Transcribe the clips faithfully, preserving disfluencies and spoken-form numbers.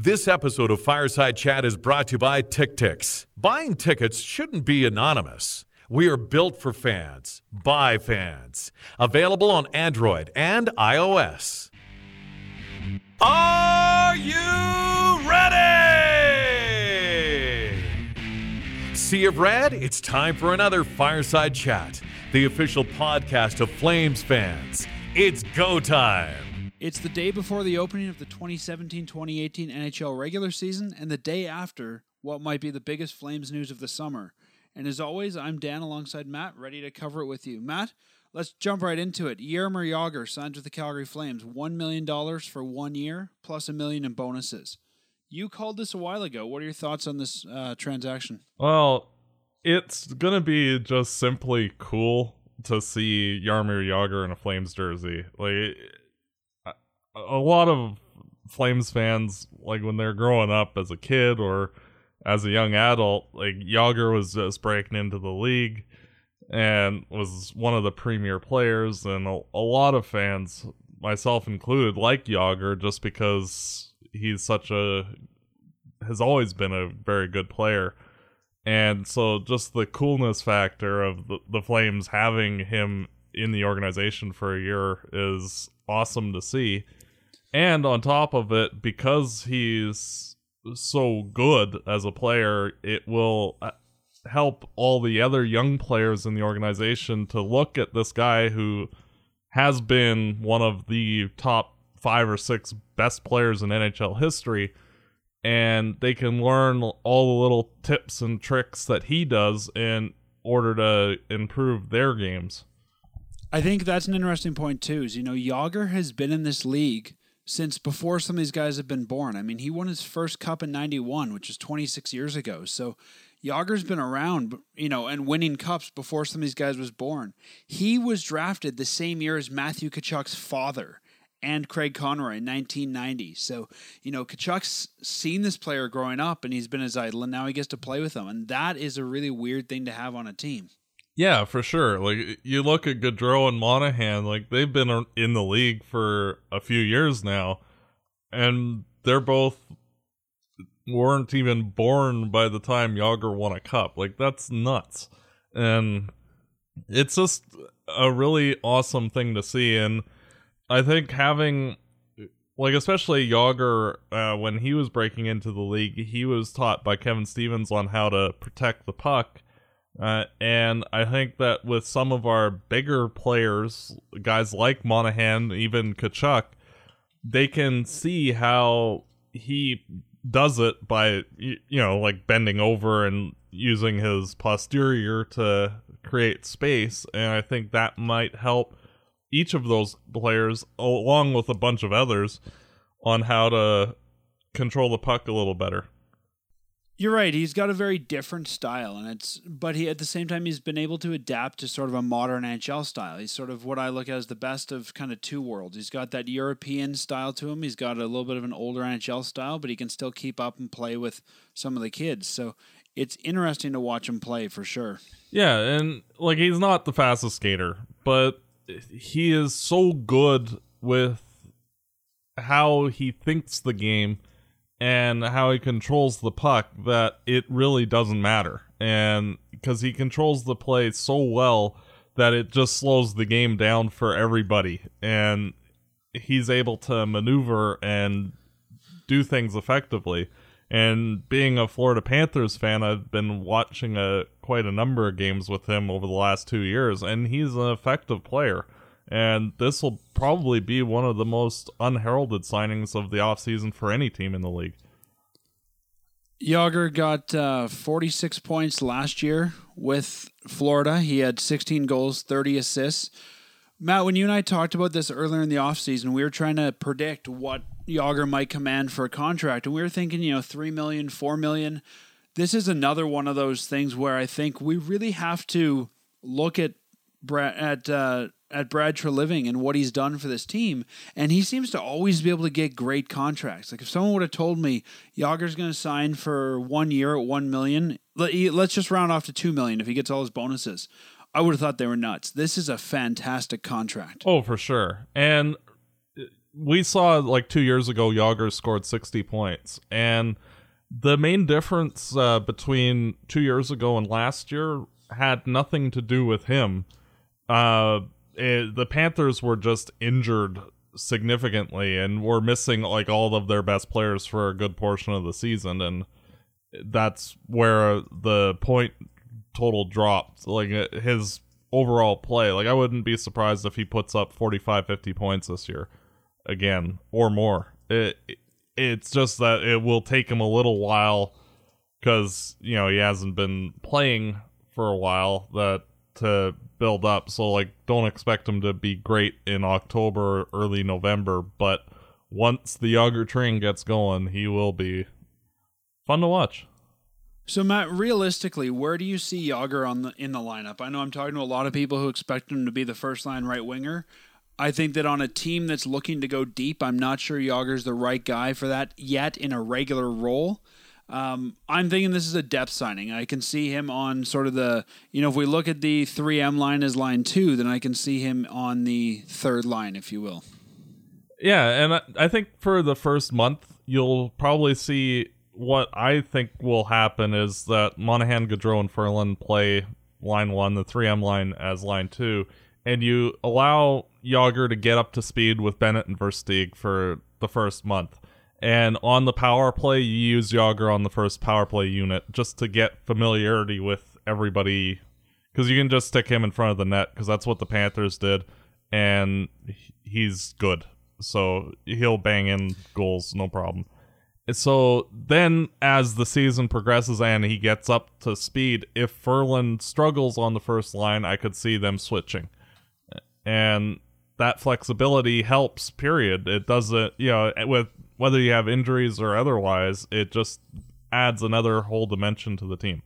This episode of Fireside Chat is brought to you by TickTix. Buying tickets shouldn't be anonymous. We are built for fans, by fans. Available on Android and iOS. Are you ready? Sea of Red, it's time for another Fireside Chat, the official podcast of Flames fans. It's go time. It's the day before the opening of the twenty seventeen twenty eighteen N H L regular season and the day after what might be the biggest Flames news of the summer. And as always, I'm Dan alongside Matt, ready to cover it with you. Matt, let's jump right into it. Jaromir Jagr signed with the Calgary Flames, one million dollars for one year, plus a million in bonuses. You called this a while ago. What are your thoughts on this uh, transaction? Well, it's going to be just simply cool to see Jaromir Jagr in a Flames jersey. Like, a lot of Flames fans, like when they're growing up as a kid or as a young adult, like Jagr was just breaking into the league and was one of the premier players, and a, a lot of fans, myself included, like Jagr just because he's such a has always been a very good player. And so just the coolness factor of the, the Flames having him in the organization for a year is awesome to see. And on top of it, because he's so good as a player, it will help all the other young players in the organization to look at this guy who has been one of the top five or six best players in N H L history, and they can learn all the little tips and tricks that he does in order to improve their games. I think that's an interesting point too, is, you know, Jagr has been in this league since before some of these guys have been born. I mean, he won his first cup in ninety-one, which is twenty-six years ago. So Jagr's been around, you know, and winning cups before some of these guys was born. He was drafted the same year as Matthew Tkachuk's father and Craig Conroy in nineteen ninety. So, you know, Tkachuk's seen this player growing up and he's been his idol, and now he gets to play with him. And that is a really weird thing to have on a team. Yeah, for sure. Like, you look at Gaudreau and Monahan, like, they've been in the league for a few years now, and they're both weren't even born by the time Jagr won a cup. Like, that's nuts. And it's just a really awesome thing to see. And I think having, like, especially Jagr, uh, when he was breaking into the league, he was taught by Kevin Stevens on how to protect the puck. Uh, and I think that with some of our bigger players, guys like Monahan, even Tkachuk, they can see how he does it by, you know, like bending over and using his posterior to create space. And I think that might help each of those players, along with a bunch of others, on how to control the puck a little better. You're right. He's got a very different style, and it's but he at the same time he's been able to adapt to sort of a modern N H L style. He's sort of what I look at as the best of kind of two worlds. He's got that European style to him. He's got a little bit of an older N H L style, but he can still keep up and play with some of the kids. So it's interesting to watch him play for sure. Yeah, and like he's not the fastest skater, but he is so good with how he thinks the game and how he controls the puck that it really doesn't matter. And because he controls the play so well that it just slows the game down for everybody. And he's able to maneuver and do things effectively. And being a Florida Panthers fan, I've been watching a quite a number of games with him over the last two years, and he's an effective player. And this will probably be one of the most unheralded signings of the offseason for any team in the league. Jagr got uh, forty-six points last year with Florida. He had sixteen goals, thirty assists. Matt, when you and I talked about this earlier in the offseason, we were trying to predict what Jagr might command for a contract. And we were thinking, you know, three million dollars, four million dollars. This is another one of those things where I think we really have to look at Brad, at uh, at Brad Treliving and what he's done for this team, and he seems to always be able to get great contracts. Like if someone would have told me Jagr's going to sign for one year at one million, let's just round off to two million if he gets all his bonuses, I would have thought they were nuts. This is a fantastic contract. Oh, for sure. And we saw like two years ago, Jágr scored sixty points, and the main difference uh, between two years ago and last year had nothing to do with him. Uh, it, the Panthers were just injured significantly and were missing like all of their best players for a good portion of the season, and that's where the point total dropped. Like his overall play, like I wouldn't be surprised if he puts up forty-five, fifty points this year again or more. It, it it's just that it will take him a little while because, you know, he hasn't been playing for a while that to build up. So like don't expect him to be great in October, early November, but once the Jágr train gets going, he will be fun to watch. So Matt, realistically, where do you see Jágr on the in the lineup? I know I'm talking to a lot of people who expect him to be the first line right winger. I think that on a team that's looking to go deep, I'm not sure Jágr's the right guy for that yet in a regular role. Um, I'm thinking this is a depth signing. I can see him on sort of the, you know, if we look at the three M line as line two, then I can see him on the third line, if you will. Yeah, and I, I think for the first month, you'll probably see what I think will happen is that Monahan, Gaudreau, and Ferland play line one, the three M line as line two, and you allow Jágr to get up to speed with Bennett and Versteeg for the first month. And on the power play, you use Jágr on the first power play unit just to get familiarity with everybody, because you can just stick him in front of the net, because that's what the Panthers did, and he's good. So he'll bang in goals, no problem. So then as the season progresses and he gets up to speed, if Ferland struggles on the first line, I could see them switching. And that flexibility helps, period. It doesn't, you know, with whether you have injuries or otherwise, it just adds another whole dimension to the team.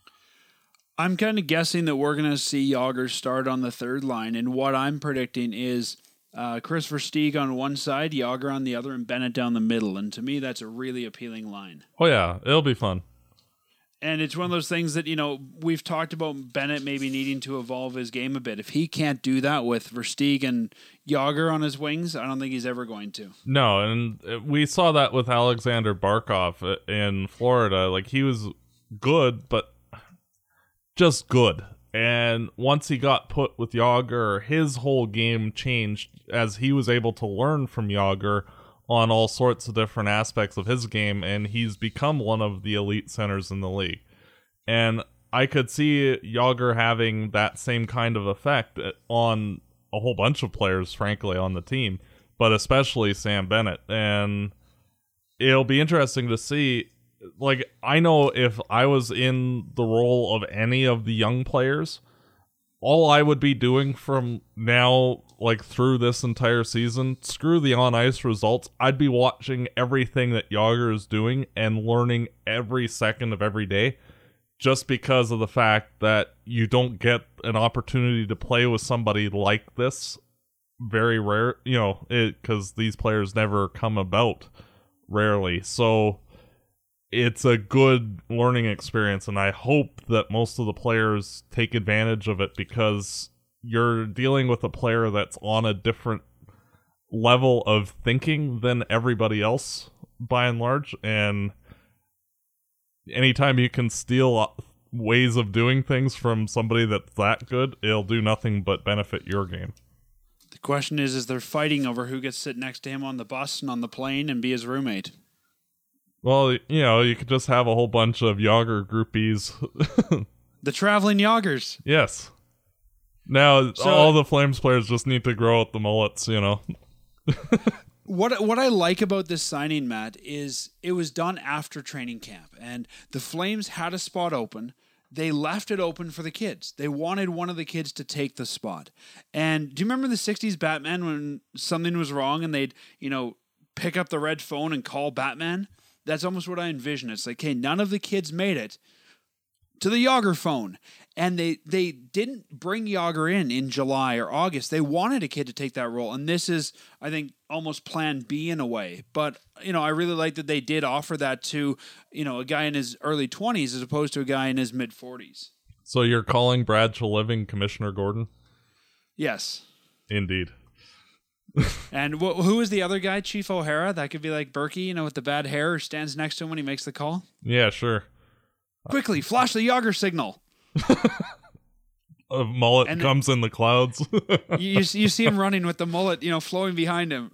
I'm kind of guessing that we're going to see Jágr start on the third line, and what I'm predicting is uh, Chris Versteeg on one side, Jágr on the other, and Bennett down the middle. And to me, that's a really appealing line. Oh, yeah. It'll be fun. And it's one of those things that, you know, we've talked about Bennett maybe needing to evolve his game a bit. If he can't do that with Versteeg and Jágr on his wings, I don't think he's ever going to. No, and we saw that with Alexander Barkov in Florida. Like, he was good, but just good. And once he got put with Jágr, his whole game changed as he was able to learn from Jágr on all sorts of different aspects of his game, and he's become one of the elite centers in the league. And I could see Jágr having that same kind of effect on a whole bunch of players, frankly, on the team, but especially Sam Bennett. And it'll be interesting to see. Like, I know if I was in the role of any of the young players, all I would be doing from now, like, through this entire season, screw the on-ice results, I'd be watching everything that Jágr is doing and learning every second of every day, just because of the fact that you don't get an opportunity to play with somebody like this very rare, you know, because these players never come about rarely. So it's a good learning experience, and I hope that most of the players take advantage of it, because you're dealing with a player that's on a different level of thinking than everybody else, by and large, and anytime you can steal ways of doing things from somebody that's that good, it'll do nothing but benefit your game. The question is, is they're fighting over who gets to sit next to him on the bus and on the plane and be his roommate. Well, you know, you could just have a whole bunch of Jágr groupies. The traveling Jágrs. Yes. Now, So- all the Flames players just need to grow out the mullets, you know. What what I like about this signing, Matt, is it was done after training camp, and the Flames had a spot open. They left it open for the kids. They wanted one of the kids to take the spot. And do you remember the sixties Batman when something was wrong and they'd, you know, pick up the red phone and call Batman? That's almost what I envision. It's like, hey, none of the kids made it to the Jágr phone. And they, they didn't bring Jágr in in July or August. They wanted a kid to take that role. And this is, I think, almost plan B in a way. But, you know, I really like that they did offer that to, you know, a guy in his early twenties as opposed to a guy in his mid-forties. So you're calling Brad Treliving Commissioner Gordon? Yes. Indeed. And wh- who is the other guy? Chief O'Hara? That could be like Berkey, you know, with the bad hair, who stands next to him when he makes the call. Yeah, sure. Quickly, flash the Yager signal. A mullet And- comes in the clouds. You, you, you see him running with the mullet, you know, flowing behind him.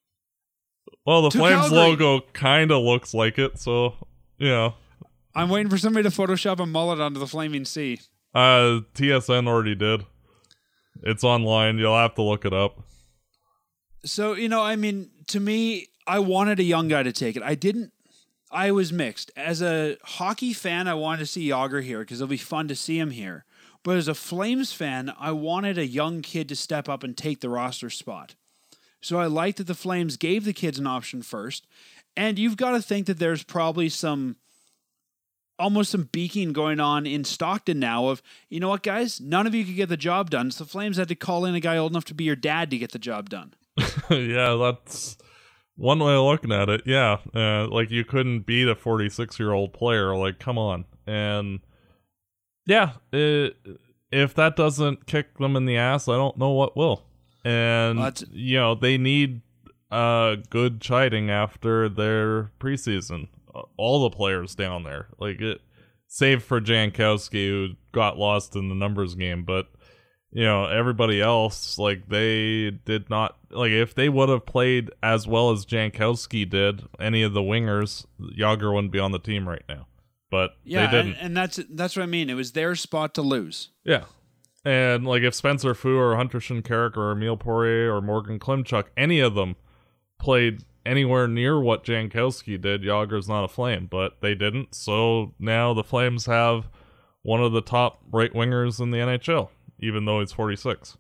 Well, the To Flames Calgary. logo kind of looks like it, so, you know. I'm waiting for somebody to Photoshop a mullet onto the Flaming Sea. Uh, T S N already did. It's online. You'll have to look it up. So, you know, I mean, to me, I wanted a young guy to take it. I didn't. I was mixed. As a hockey fan, I wanted to see Yager here because it'll be fun to see him here. But as a Flames fan, I wanted a young kid to step up and take the roster spot. So I liked that the Flames gave the kids an option first. And you've got to think that there's probably some, almost some beaking going on in Stockton now of, you know what, guys? None of you could get the job done. So the Flames had to call in a guy old enough to be your dad to get the job done. Yeah, that's one way of looking at it. Yeah, uh, like you couldn't beat a forty-six-year-old player. Like, come on. And yeah, it, if that doesn't kick them in the ass, I don't know what will. And, Well, that's- you know, they need uh, good chiding after their preseason. All the players down there. Like, it, save for Jankowski, who got lost in the numbers game. But, you know, everybody else, like, they did not... Like, if they would have played as well as Jankowski did, any of the wingers, Yager wouldn't be on the team right now. But Yeah, they didn't. and, and that's that's what I mean. It was their spot to lose. Yeah. And, like, if Spencer Fu or Hunter Shinkarik or Emile Poirier or Morgan Klimchuk, any of them played anywhere near what Jankowski did, Yager's not a Flame. But they didn't, so now the Flames have one of the top right wingers in the N H L, even though he's forty-six.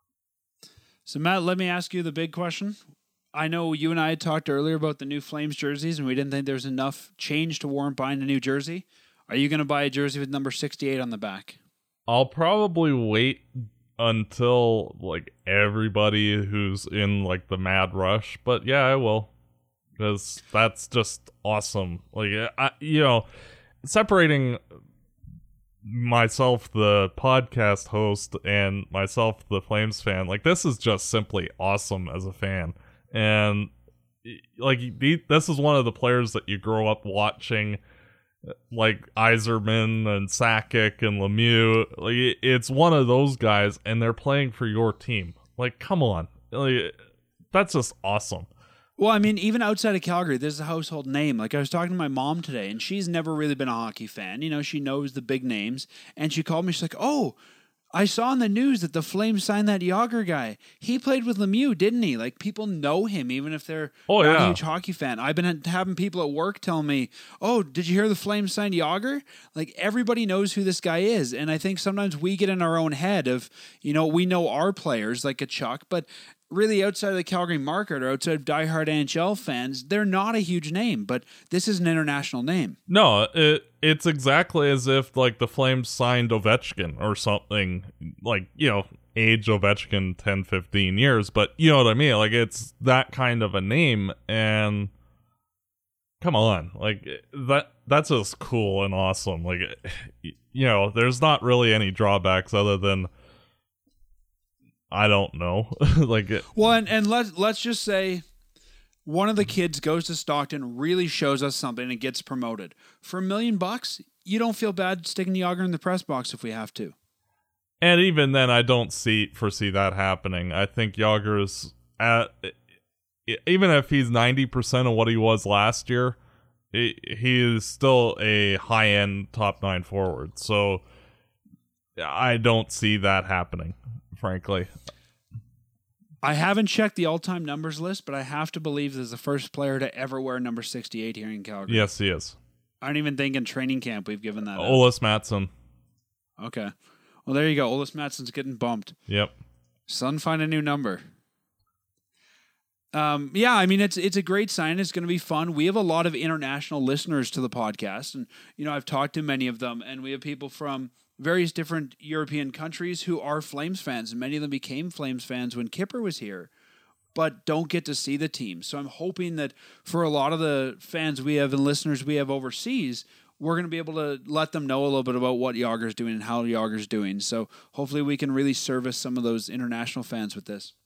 So, Matt, let me ask you the big question. I know you and I had talked earlier about the new Flames jerseys, and we didn't think there was enough change to warrant buying a new jersey. Are you going to buy a jersey with number sixty-eight on the back? I'll probably wait until, like, everybody who's in, like, the mad rush. But, yeah, I will. Because that's just awesome. Like, I, you know, separating myself, the podcast host, and myself, the Flames fan, like, this is just simply awesome as a fan. And, like, this is one of the players that you grow up watching, like Yzerman and Sakic and Lemieux. Like, it's one of those guys, and they're playing for your team. Like, come on. Like, that's just awesome. Well, I mean, even outside of Calgary, this is a household name. Like, I was talking to my mom today, and she's never really been a hockey fan. You know, she knows the big names. And she called me. She's like, oh, I saw in the news that the Flames signed that Yager guy. He played with Lemieux, didn't he? Like, people know him, even if they're Oh, not yeah. a huge hockey fan. I've been having people at work tell me, oh, did you hear the Flames signed Yager? Like, everybody knows who this guy is. And I think sometimes we get in our own head of, you know, we know our players, like a Chuck, but really outside of the Calgary market or outside of diehard N H L fans, they're not a huge name, but this is an international name. No, it it's exactly as if, like, the Flames signed Ovechkin or something, like, you know, age Ovechkin ten, fifteen years, but you know what I mean? Like, it's that kind of a name, and come on, like, that that's just cool and awesome. Like, you know, there's not really any drawbacks other than, I don't know. Like, it, Well, and, and let's let's just say one of the kids goes to Stockton, really shows us something, and gets promoted. For a million bucks, you don't feel bad sticking Yager in the press box if we have to. and even then, I don't see foresee that happening. I think Yager's at, even if he's ninety percent of what he was last year, he he is still a high end top nine forward. So I don't see that happening, frankly. I haven't checked the all-time numbers list, but I have to believe this is the first player to ever wear number sixty-eight here in Calgary. Yes, he is. I don't even think in training camp we've given that up. Olis Matson. Okay. Well, there you go. Olis Matson's getting bumped. Yep. Son, find a new number. Um, yeah, I mean, it's it's a great sign. It's going to be fun. We have a lot of international listeners to the podcast, and you know, I've talked to many of them, and we have people from various different European countries who are Flames fans, and many of them became Flames fans when Kipper was here, but don't get to see the team. So I'm hoping that for a lot of the fans we have and listeners we have overseas, we're going to be able to let them know a little bit about what Yager's doing and how Yager's doing. So hopefully we can really service some of those international fans with this.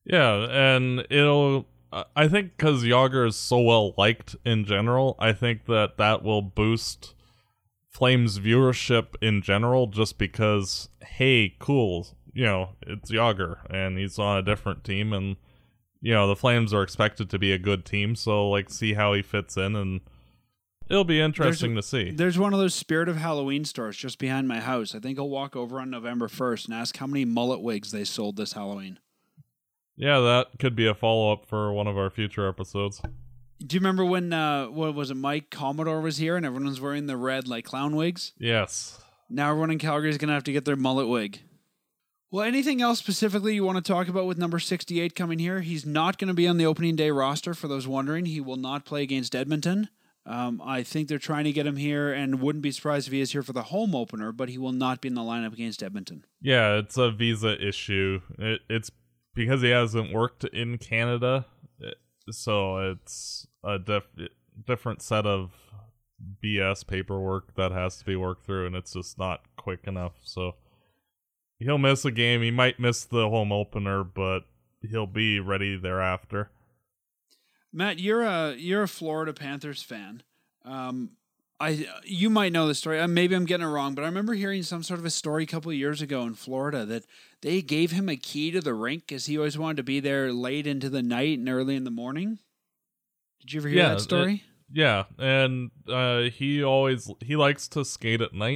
Yeah, and it'll. I think because Jágr is so well liked in general, I think that that will boost Flames viewership in general. Just because, hey, cool, you know, it's Jágr and he's on a different team, and you know the Flames are expected to be a good team. So like, see how he fits in, and it'll be interesting there's, to see. There's one of those Spirit of Halloween stores just behind my house. I think I'll walk over on November first and ask how many mullet wigs they sold this Halloween. Yeah, that could be a follow-up for one of our future episodes. Do you remember when, uh, what was it, Mike Commodore was here and everyone was wearing the red, like, clown wigs? Yes. Now everyone in Calgary is going to have to get their mullet wig. Well, anything else specifically you want to talk about with number sixty-eight coming here? He's not going to be on the opening day roster, for those wondering. He will not play against Edmonton. Um, I think they're trying to get him here, and wouldn't be surprised if he is here for the home opener, but he will not be in the lineup against Edmonton. Yeah, it's a visa issue. It, it's because he hasn't worked in Canada, so it's a diff- different set of B S paperwork that has to be worked through, and it's just not quick enough. So he'll miss a game. He might miss the home opener, but he'll be ready thereafter. Matt, you're a you're a Florida Panthers fan. Um, I you might know the story. Uh, maybe I'm getting it wrong, but I remember hearing some sort of a story a couple of years ago in Florida that they gave him a key to the rink because he always wanted to be there late into the night and early in the morning. Did you ever hear yeah, that story? It, yeah, and uh, he always he likes to skate at night,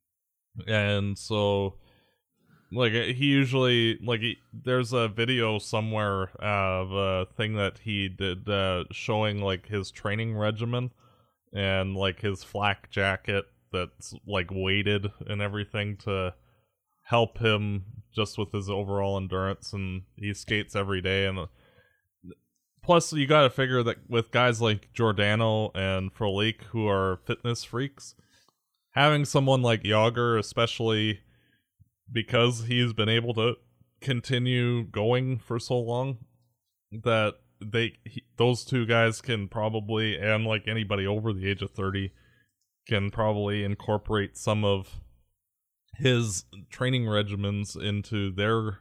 and so like he usually like he, there's a video somewhere of a thing that he did uh, showing like his training regimen and like his flak jacket that's like weighted and everything to help him just with his overall endurance, and he skates every day. And plus you got to figure that with guys like Giordano and Frolik who are fitness freaks, having someone like Jágr, especially because he's been able to continue going for so long, that they he, those two guys can probably, and like anybody over the age of thirty, can probably incorporate some of his training regimens into their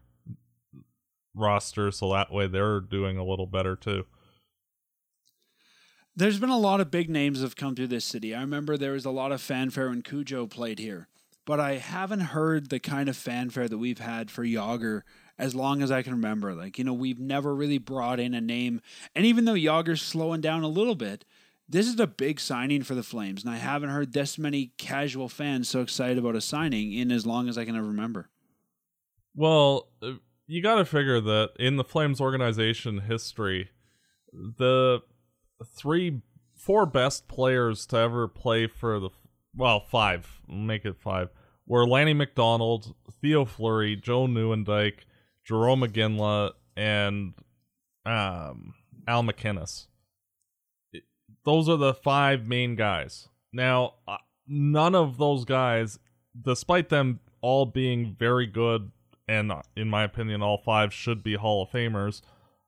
roster, so that way they're doing a little better too. There's been a lot of big names that have come through this city. I remember there was a lot of fanfare when Cujo played here, but I haven't heard the kind of fanfare that we've had for Jágr as long as I can remember. Like, you know, we've never really brought in a name. And even though Jágr's slowing down a little bit, this is a big signing for the Flames. And I haven't heard this many casual fans so excited about a signing in as long as I can ever remember. Well, you got to figure that in the Flames organization history, the three, four best players to ever play for the, well, five, make it five, were Lanny McDonald, Theo Fleury, Joe Nieuwendyk, Jerome McGinley, and um, Al McInnes. Those are the five main guys. Now, uh, none of those guys, despite them all being very good, and in my opinion, all five should be Hall of Famers,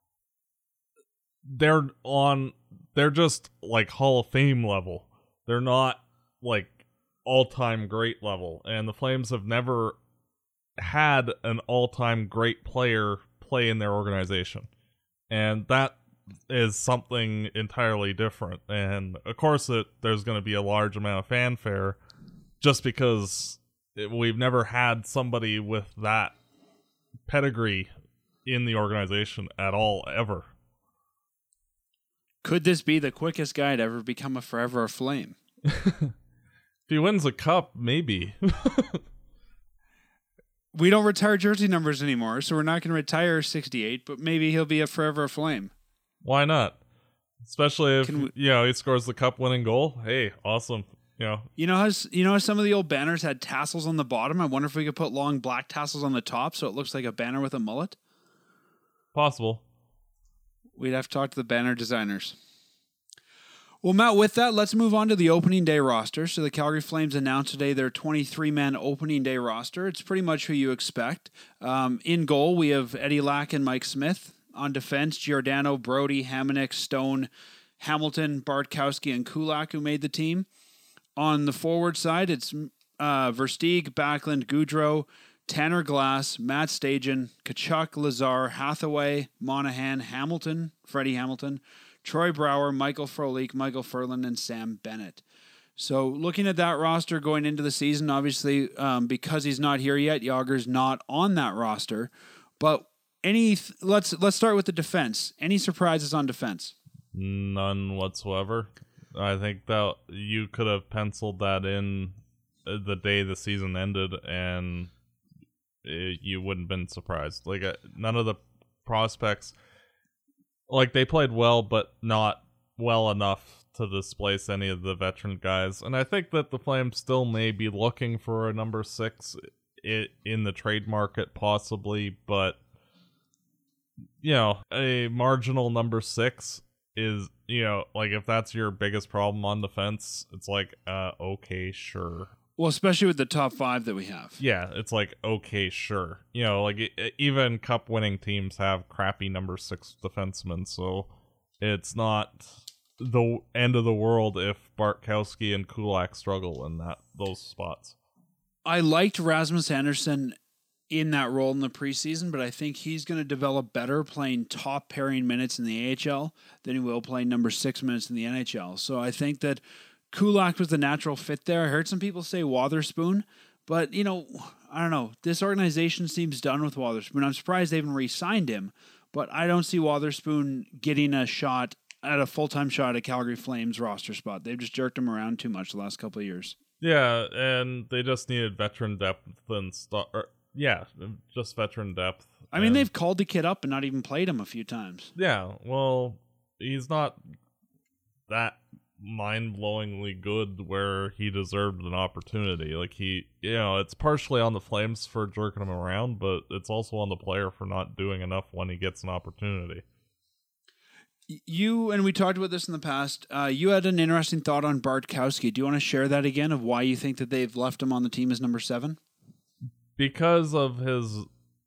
they're on, they're just like Hall of Fame level. They're not like all-time great level, and the Flames have never had an all-time great player play in their organization, and that is something entirely different. And of course it, there's going to be a large amount of fanfare just because it, we've never had somebody with that pedigree in the organization at all, ever. Could this be the quickest guy to ever become a Forever Flame? If he wins a cup, maybe. We don't retire jersey numbers anymore, so we're not going to retire sixty-eight, but maybe he'll be a Forever Flame. Why not? Especially if, we, you know, he scores the cup-winning goal. Hey, awesome. You know, you know how you know how some of the old banners had tassels on the bottom? I wonder if we could put long black tassels on the top so it looks like a banner with a mullet. Possible. We'd have to talk to the banner designers. Well, Matt, with that, let's move on to the opening day roster. So the Calgary Flames announced today their twenty-three man opening day roster. It's pretty much who you expect. Um, in goal, we have Eddie Lack and Mike Smith. On defense, Giordano, Brody, Hamonic, Stone, Hamilton, Bartkowski, and Kulak, who made the team. On the forward side, it's uh, Versteeg, Backlund, Goudreau, Tanner Glass, Matt Stajan, Kachuk, Lazar, Hathaway, Monahan, Hamilton, Freddie Hamilton, Troy Brower, Michael Frolik, Michael Furlan, and Sam Bennett. So looking at that roster going into the season, obviously um, because he's not here yet, Yager's not on that roster. But any th- let's let's start with the defense. Any surprises on defense? None whatsoever. I think that you could have penciled that in the day the season ended, and it, you wouldn't have been surprised. Like uh, none of the prospects, like they played well, but not well enough to displace any of the veteran guys. And I think that the Flames still may be looking for a number six i- in the trade market, possibly, but you know, a marginal number six is, you know, like if that's your biggest problem on defense, it's like, uh, okay, sure. Well, especially with the top five that we have. Yeah, it's like, okay, sure. You know, like it, even cup winning teams have crappy number six defensemen, so it's not the end of the world if Bartkowski and Kulak struggle in that those spots. I liked Rasmus Andersson in that role in the preseason, but I think he's going to develop better playing top pairing minutes in the A H L than he will playing number six minutes in the N H L. So I think that Kulak was the natural fit there. I heard some people say Wotherspoon, but, you know, I don't know. This organization seems done with Wotherspoon. I'm surprised they even re-signed him, but I don't see Wotherspoon getting a shot at a full-time shot at Calgary Flames roster spot. They've just jerked him around too much the last couple of years. Yeah, and they just needed veteran depth and stuff. Yeah, just veteran depth. I mean, and, they've called the kid up and not even played him a few times. Yeah, well, he's not that mind-blowingly good where he deserved an opportunity. Like, he, you know, it's partially on the Flames for jerking him around, but it's also on the player for not doing enough when he gets an opportunity. You, and we talked about this in the past, uh, you had an interesting thought on Bartkowski. Do you want to share that again of why you think that they've left him on the team as number seven? Because of his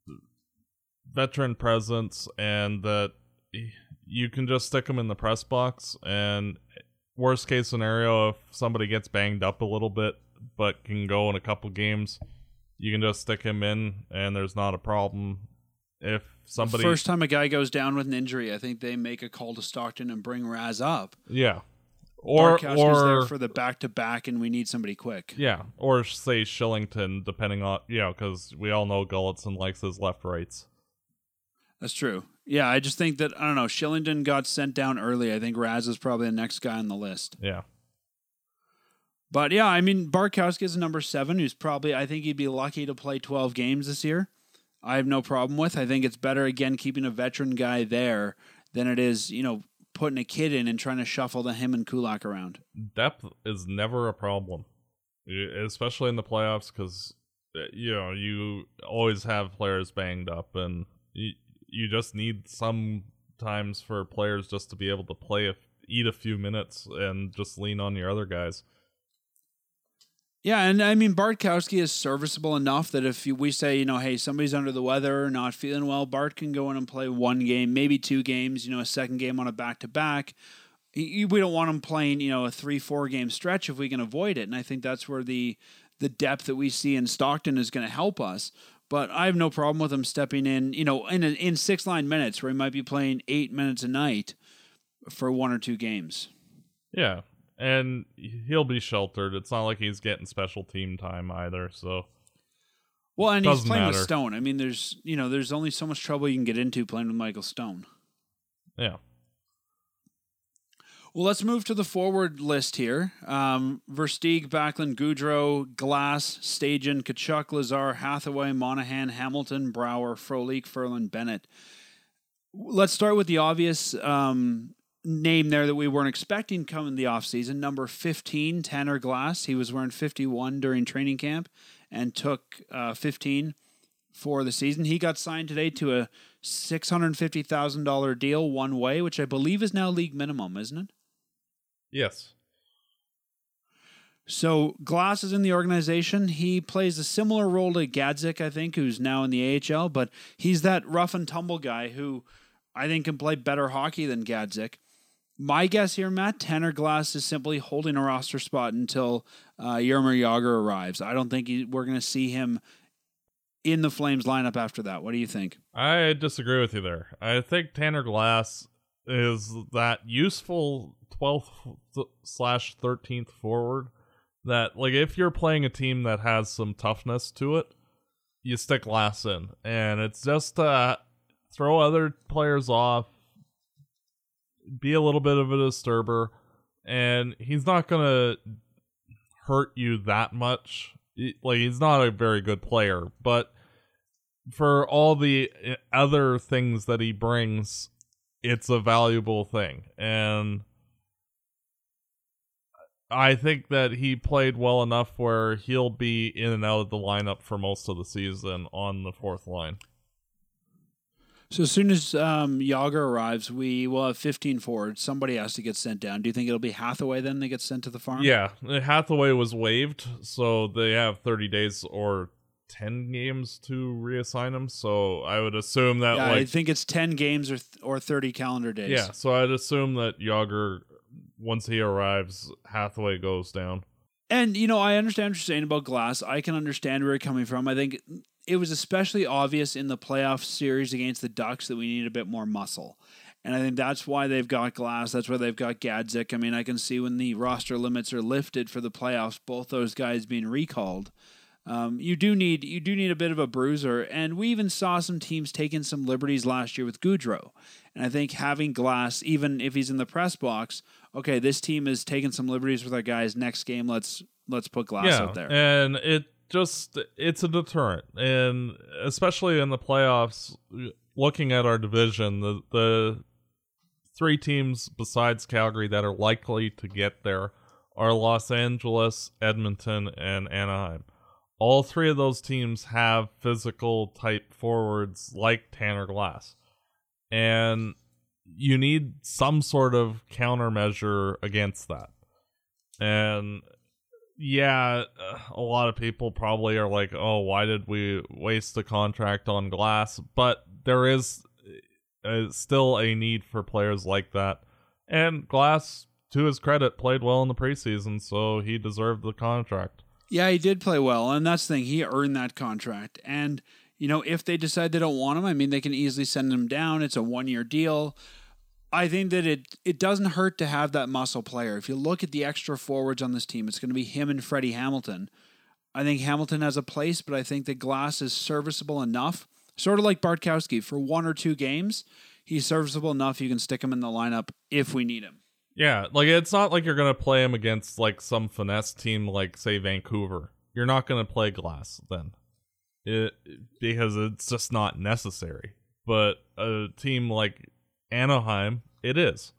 veteran presence, and that you can just stick him in the press box, and worst case scenario, if somebody gets banged up a little bit but can go in a couple games, you can just stick him in and there's not a problem. If somebody First time a guy goes down with an injury, I think they make a call to Stockton and bring Raz up. Yeah. Or Bartkowski's or there for the back-to-back, and we need somebody quick. Yeah, or say Shillington, depending on, you know, because we all know Gulletson likes his left-rights. That's true. Yeah, I just think that, I don't know, Shillington got sent down early. I think Raz is probably the next guy on the list. Yeah. But yeah, I mean, Bartkowski is number seven, who's probably, I think he'd be lucky to play twelve games this year. I have no problem with. I think it's better, again, keeping a veteran guy there than it is, you know, putting a kid in and trying to shuffle the him and Kulak around. Depth is never a problem, especially in the playoffs, because, you know, you always have players banged up, and you, you just need some times for players just to be able to play, a, eat a few minutes, and just lean on your other guys. Yeah, and I mean, Bartkowski is serviceable enough that if you, we say, you know, hey, somebody's under the weather or not feeling well, Bart can go in and play one game, maybe two games, you know, a second game on a back-to-back. We don't want him playing, you know, a three, four-game stretch if we can avoid it, and I think that's where the the depth that we see in Stockton is going to help us. But I have no problem with him stepping in, you know, in, a, in six-line minutes where he might be playing eight minutes a night for one or two games. Yeah. And he'll be sheltered. It's not like he's getting special team time either. So, well, and he's playing matter. with Stone. I mean, there's you know, there's only so much trouble you can get into playing with Michael Stone. Yeah. Well, let's move to the forward list here. Um, Versteeg, Backlund, Goudreau, Glass, Stajan, Kachuk, Lazar, Hathaway, Monahan, Hamilton, Brower, Frolik, Furlan, Bennett. Let's start with the obvious um, name there that we weren't expecting coming the offseason. Number fifteen, Tanner Glass. He was wearing fifty-one during training camp and took uh, fifteen for the season. He got signed today to a six hundred fifty thousand dollars deal one way, which I believe is now league minimum, isn't it? Yes. So Glass is in the organization. He plays a similar role to Gadzik, I think, who's now in the A H L, but he's that rough and tumble guy who I think can play better hockey than Gadzik. My guess here, Matt, Tanner Glass is simply holding a roster spot until uh, Jaromir Jagr arrives. I don't think he, we're going to see him in the Flames lineup after that. What do you think? I disagree with you there. I think Tanner Glass is that useful twelfth slash thirteenth forward that, like, if you're playing a team that has some toughness to it, you stick Glass in. And it's just uh, throw other players off, be a little bit of a disturber, and he's not going to hurt you that much. Like, he's not a very good player, but for all the other things that he brings, it's a valuable thing. And I think that he played well enough where he'll be in and out of the lineup for most of the season on the fourth line. So as soon as um, Jágr arrives, we will have fifteen forwards. Somebody has to get sent down. Do you think it'll be Hathaway then that gets sent to the farm? Yeah, Hathaway was waived, so they have thirty days or ten games to reassign him. So I would assume that, yeah, like, I think it's ten games or th- or thirty calendar days. Yeah, so I'd assume that Jágr, once he arrives, Hathaway goes down. And, you know, I understand what you're saying about Glass. I can understand where you're coming from. I think it was especially obvious in the playoff series against the Ducks that we need a bit more muscle. And I think that's why they've got Glass. That's why they've got Gadzik. I mean, I can see when the roster limits are lifted for the playoffs, both those guys being recalled. Um, you do need you do need a bit of a bruiser. And we even saw some teams taking some liberties last year with Gaudreau. And I think having Glass, even if he's in the press box, okay, this team is taking some liberties with our guys. Next game, let's let's put Glass yeah, out there. And it just, it's a deterrent. And especially in the playoffs, looking at our division, the, the three teams besides Calgary that are likely to get there are Los Angeles, Edmonton, and Anaheim. All three of those teams have physical type forwards like Tanner Glass. And you need some sort of countermeasure against that. And yeah, a lot of people probably are like, oh, why did we waste the contract on Glass? But there is uh, still a need for players like that. And Glass, to his credit, played well in the preseason, so he deserved the contract. Yeah, he did play well, and that's the thing. He earned that contract. And, you know, if they decide they don't want him, I mean, they can easily send him down. It's a one-year deal. I think that it it doesn't hurt to have that muscle player. If you look at the extra forwards on this team, it's going to be him and Freddie Hamilton. I think Hamilton has a place, but I think that Glass is serviceable enough. Sort of like Bartkowski. For one or two games, he's serviceable enough you can stick him in the lineup if we need him. Yeah, like, it's not like you're going to play him against, like, some finesse team like, say, Vancouver. You're not going to play Glass then. It, because it's just not necessary. But a team like Anaheim, it is.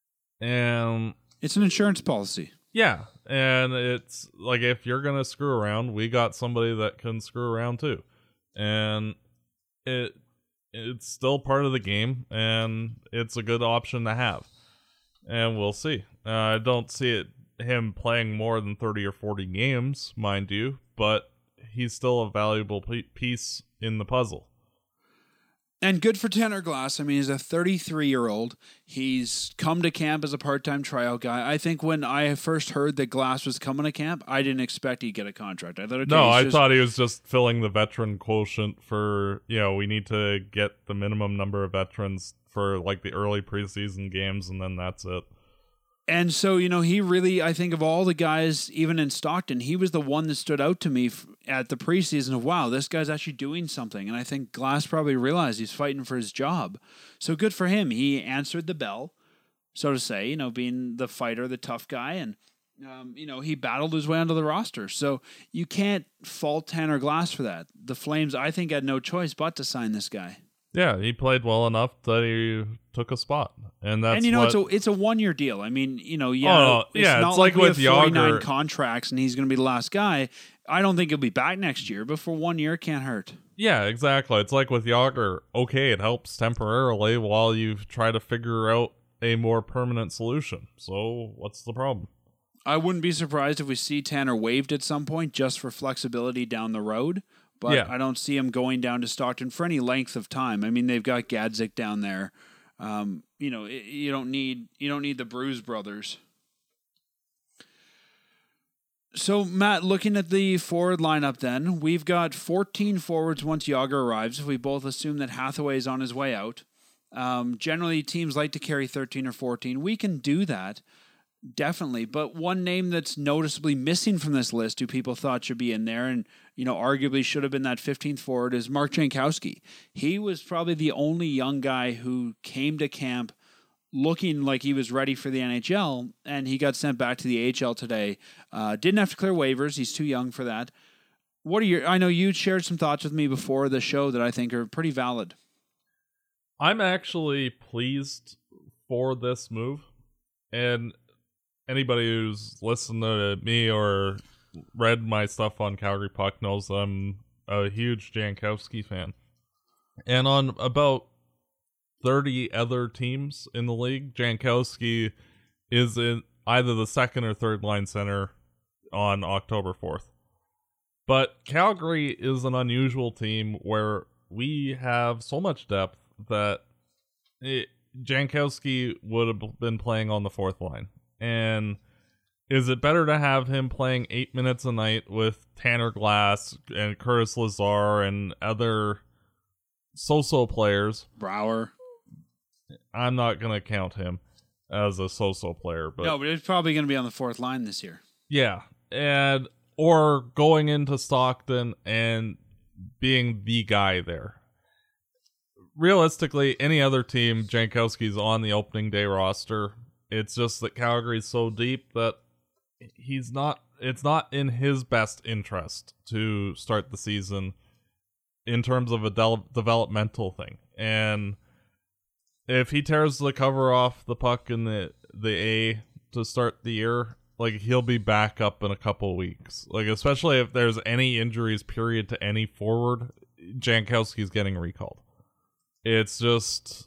And it's an insurance policy. Yeah, and it's like, if you're going to screw around, we got somebody that can screw around too. And it it's still part of the game, and it's a good option to have. And we'll see. Uh, I don't see it him playing more than thirty or forty games, mind you, but he's still a valuable p- piece in the puzzle. And good for Tanner Glass. I mean, he's a thirty-three-year-old. He's come to camp as a part-time tryout guy. I think when I first heard that Glass was coming to camp, I didn't expect he'd get a contract. I thought, okay, no, I just... thought he was just filling the veteran quotient for, you know, we need to get the minimum number of veterans for, like, the early preseason games, and then that's it. And so, you know, he really, I think of all the guys, even in Stockton, he was the one that stood out to me f- at the preseason of, wow, this guy's actually doing something. And I think Glass probably realized he's fighting for his job. So good for him. He answered the bell, so to say, you know, being the fighter, the tough guy. And, um, you know, he battled his way onto the roster. So you can't fault Tanner Glass for that. The Flames, I think, had no choice but to sign this guy. Yeah, he played well enough that he took a spot, and that's and you know what... it's a it's a one year deal. I mean, you know, yeah, oh, it's yeah, not it's like, like we with have forty-nine Jágr. contracts and he's going to be the last guy. I don't think he'll be back next year, but for one year, it can't hurt. Yeah, exactly. It's like with Jágr. Okay, it helps temporarily while you try to figure out a more permanent solution. So what's the problem? I wouldn't be surprised if we see Tanner waived at some point just for flexibility down the road. But yeah. I don't see him going down to Stockton for any length of time. I mean, they've got Gadzik down there. Um, you know, you don't need you don't need the Bruise brothers. So, Matt, looking at the forward lineup then, we've got fourteen forwards once Yager arrives. If we both assume that Hathaway is on his way out. Um, generally, teams like to carry thirteen or fourteen. We can do that, definitely. But one name that's noticeably missing from this list, who people thought should be in there, and you know, arguably should have been that fifteenth forward, is Mark Jankowski. He was probably the only young guy who came to camp looking like he was ready for the N H L, and he got sent back to the A H L today. Uh, didn't have to clear waivers. He's too young for that. What are your? I know you shared some thoughts with me before the show that I think are pretty valid. I'm actually pleased for this move, and anybody who's listened to me or read my stuff on Calgary Puck knows I'm a huge Jankowski fan. And on about thirty other teams in the league, Jankowski is in either the second or third line center on October fourth. But Calgary is an unusual team where we have so much depth that it, Jankowski would have been playing on the fourth line. And is it better to have him playing eight minutes a night with Tanner Glass and Curtis Lazar and other so-so players? Brouwer. I'm not going to count him as a so-so player. But no, but it's probably going to be on the fourth line this year. Yeah. And or going into Stockton and being the guy there. Realistically, any other team, Jankowski's on the opening day roster. It's just that Calgary's so deep that he's not. It's not in his best interest to start the season in terms of a de- developmental thing. And if he tears the cover off the puck in the the A to start the year, like, he'll be back up in a couple weeks. Like, especially if there's any injuries, period, to any forward, Jankowski's getting recalled. It's just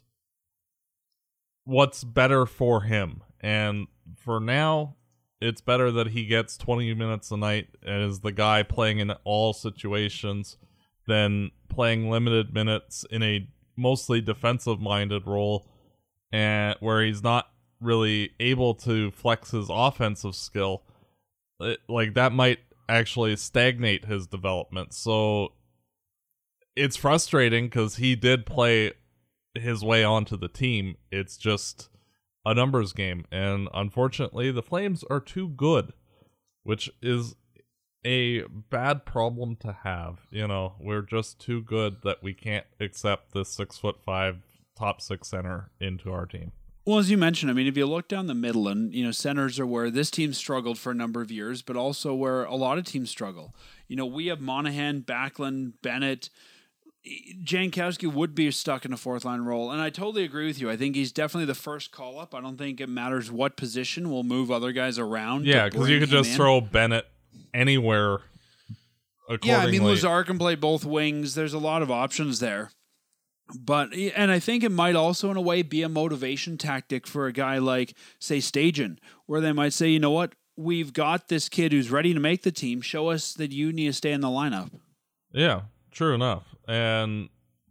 what's better for him. And for now, it's better that he gets twenty minutes a night and is the guy playing in all situations than playing limited minutes in a mostly defensive-minded role, and where he's not really able to flex his offensive skill. It, like, that might actually stagnate his development. So it's frustrating because he did play his way onto the team. It's just a numbers game, and unfortunately the Flames are too good, which is a bad problem to have. You know, we're just too good that we can't accept this six foot five top six center into our team. Well, as you mentioned, I mean, if you look down the middle, and you know, centers are where this team struggled for a number of years, but also where a lot of teams struggle. You know, we have Monahan, Backlund, Bennett. Jankowski would be stuck in a fourth line role, and I totally agree with you. I think he's definitely the first call up. I don't think it matters what position. We'll move other guys around. Yeah, because you could just in. throw Bennett anywhere. Yeah, I mean, Lazar can play both wings. There's a lot of options there. But, and I think it might also, in a way, be a motivation tactic for a guy like, say, Stajan, where they might say, you know what, we've got this kid who's ready to make the team. Show us that you need to stay in the lineup. Yeah, true enough. And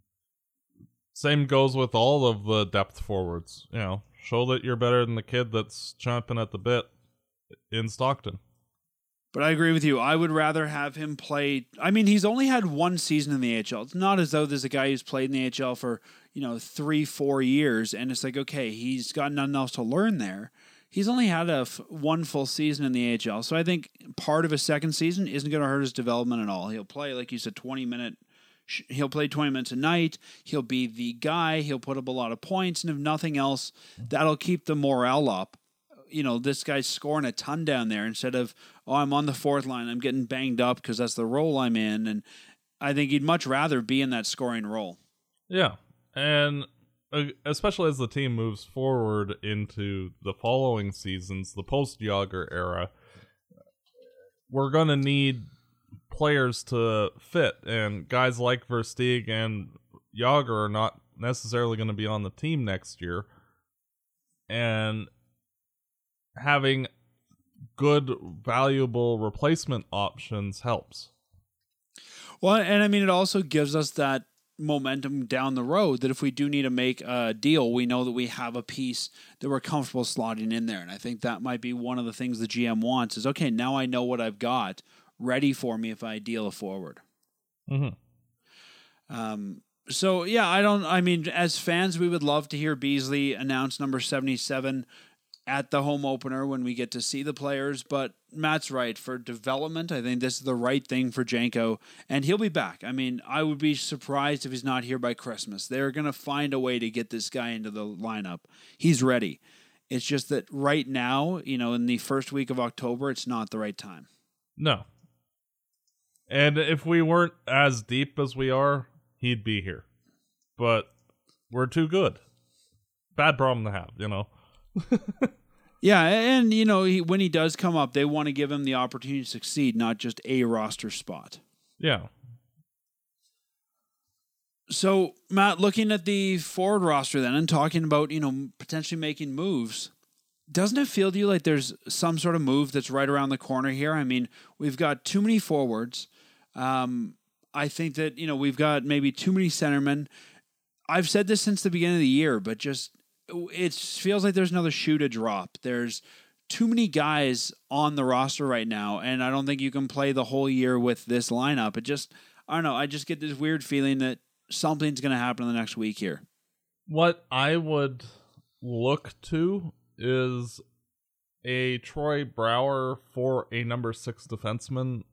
same goes with all of the depth forwards. You know, show that you're better than the kid that's chomping at the bit in Stockton. But I agree with you. I would rather have him play. I mean, he's only had one season in the A H L. It's not as though there's a guy who's played in the A H L for, you know, three, four years, and it's like, okay, he's got nothing else to learn there. He's only had a f- one full season in the A H L, so I think part of his second season isn't going to hurt his development at all. He'll play, like you said, twenty minute. He'll play twenty minutes a night. He'll be the guy. He'll put up a lot of points, and if nothing else, that'll keep the morale up. You know, this guy's scoring a ton down there instead of, oh, I'm on the fourth line, I'm getting banged up because that's the role I'm in. And I think he'd much rather be in that scoring role. Yeah. And uh, especially as the team moves forward into the following seasons, the post-Yager era, we're going to need players to fit. And guys like Versteeg and Yager are not necessarily going to be on the team next year. And having good, valuable replacement options helps. Well, and I mean, it also gives us that momentum down the road that if we do need to make a deal, we know that we have a piece that we're comfortable slotting in there. And I think that might be one of the things the G M wants is, okay, now I know what I've got ready for me if I deal a forward. Mm-hmm. Um, so, yeah, I don't, I mean, as fans, we would love to hear Beasley announce number seventy-seven at the home opener when we get to see the players. But Matt's right. For development, I think this is the right thing for Janko, and he'll be back. I mean, I would be surprised if he's not here by Christmas. They're going to find a way to get this guy into the lineup. He's ready. It's just that right now, you know, in the first week of October, it's not the right time. No. And if we weren't as deep as we are, he'd be here. But we're too good. Bad problem to have, you know? Yeah, and, you know, he, when he does come up, they want to give him the opportunity to succeed, not just a roster spot. Yeah. So, Matt, looking at the forward roster then and talking about, you know, potentially making moves, doesn't it feel to you like there's some sort of move that's right around the corner here? I mean, we've got too many forwards. Um, I think that, you know, we've got maybe too many centermen. I've said this since the beginning of the year, but just it feels like there's another shoe to drop. There's too many guys on the roster right now, and I don't think you can play the whole year with this lineup. It just, I don't know, I just get this weird feeling that something's going to happen in the next week here. What I would look to is a Troy Brouwer for a number six defenseman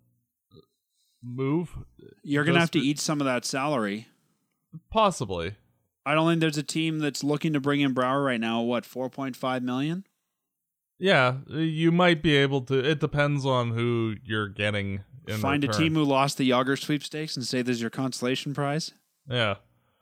move. You're going to have to eat some of that salary. Possibly. I don't think there's a team that's looking to bring in Brouwer right now. What, four point five million? Yeah, you might be able to. It depends on who you're getting in Find return. a team who lost the Yager sweepstakes and say there's your consolation prize. Yeah.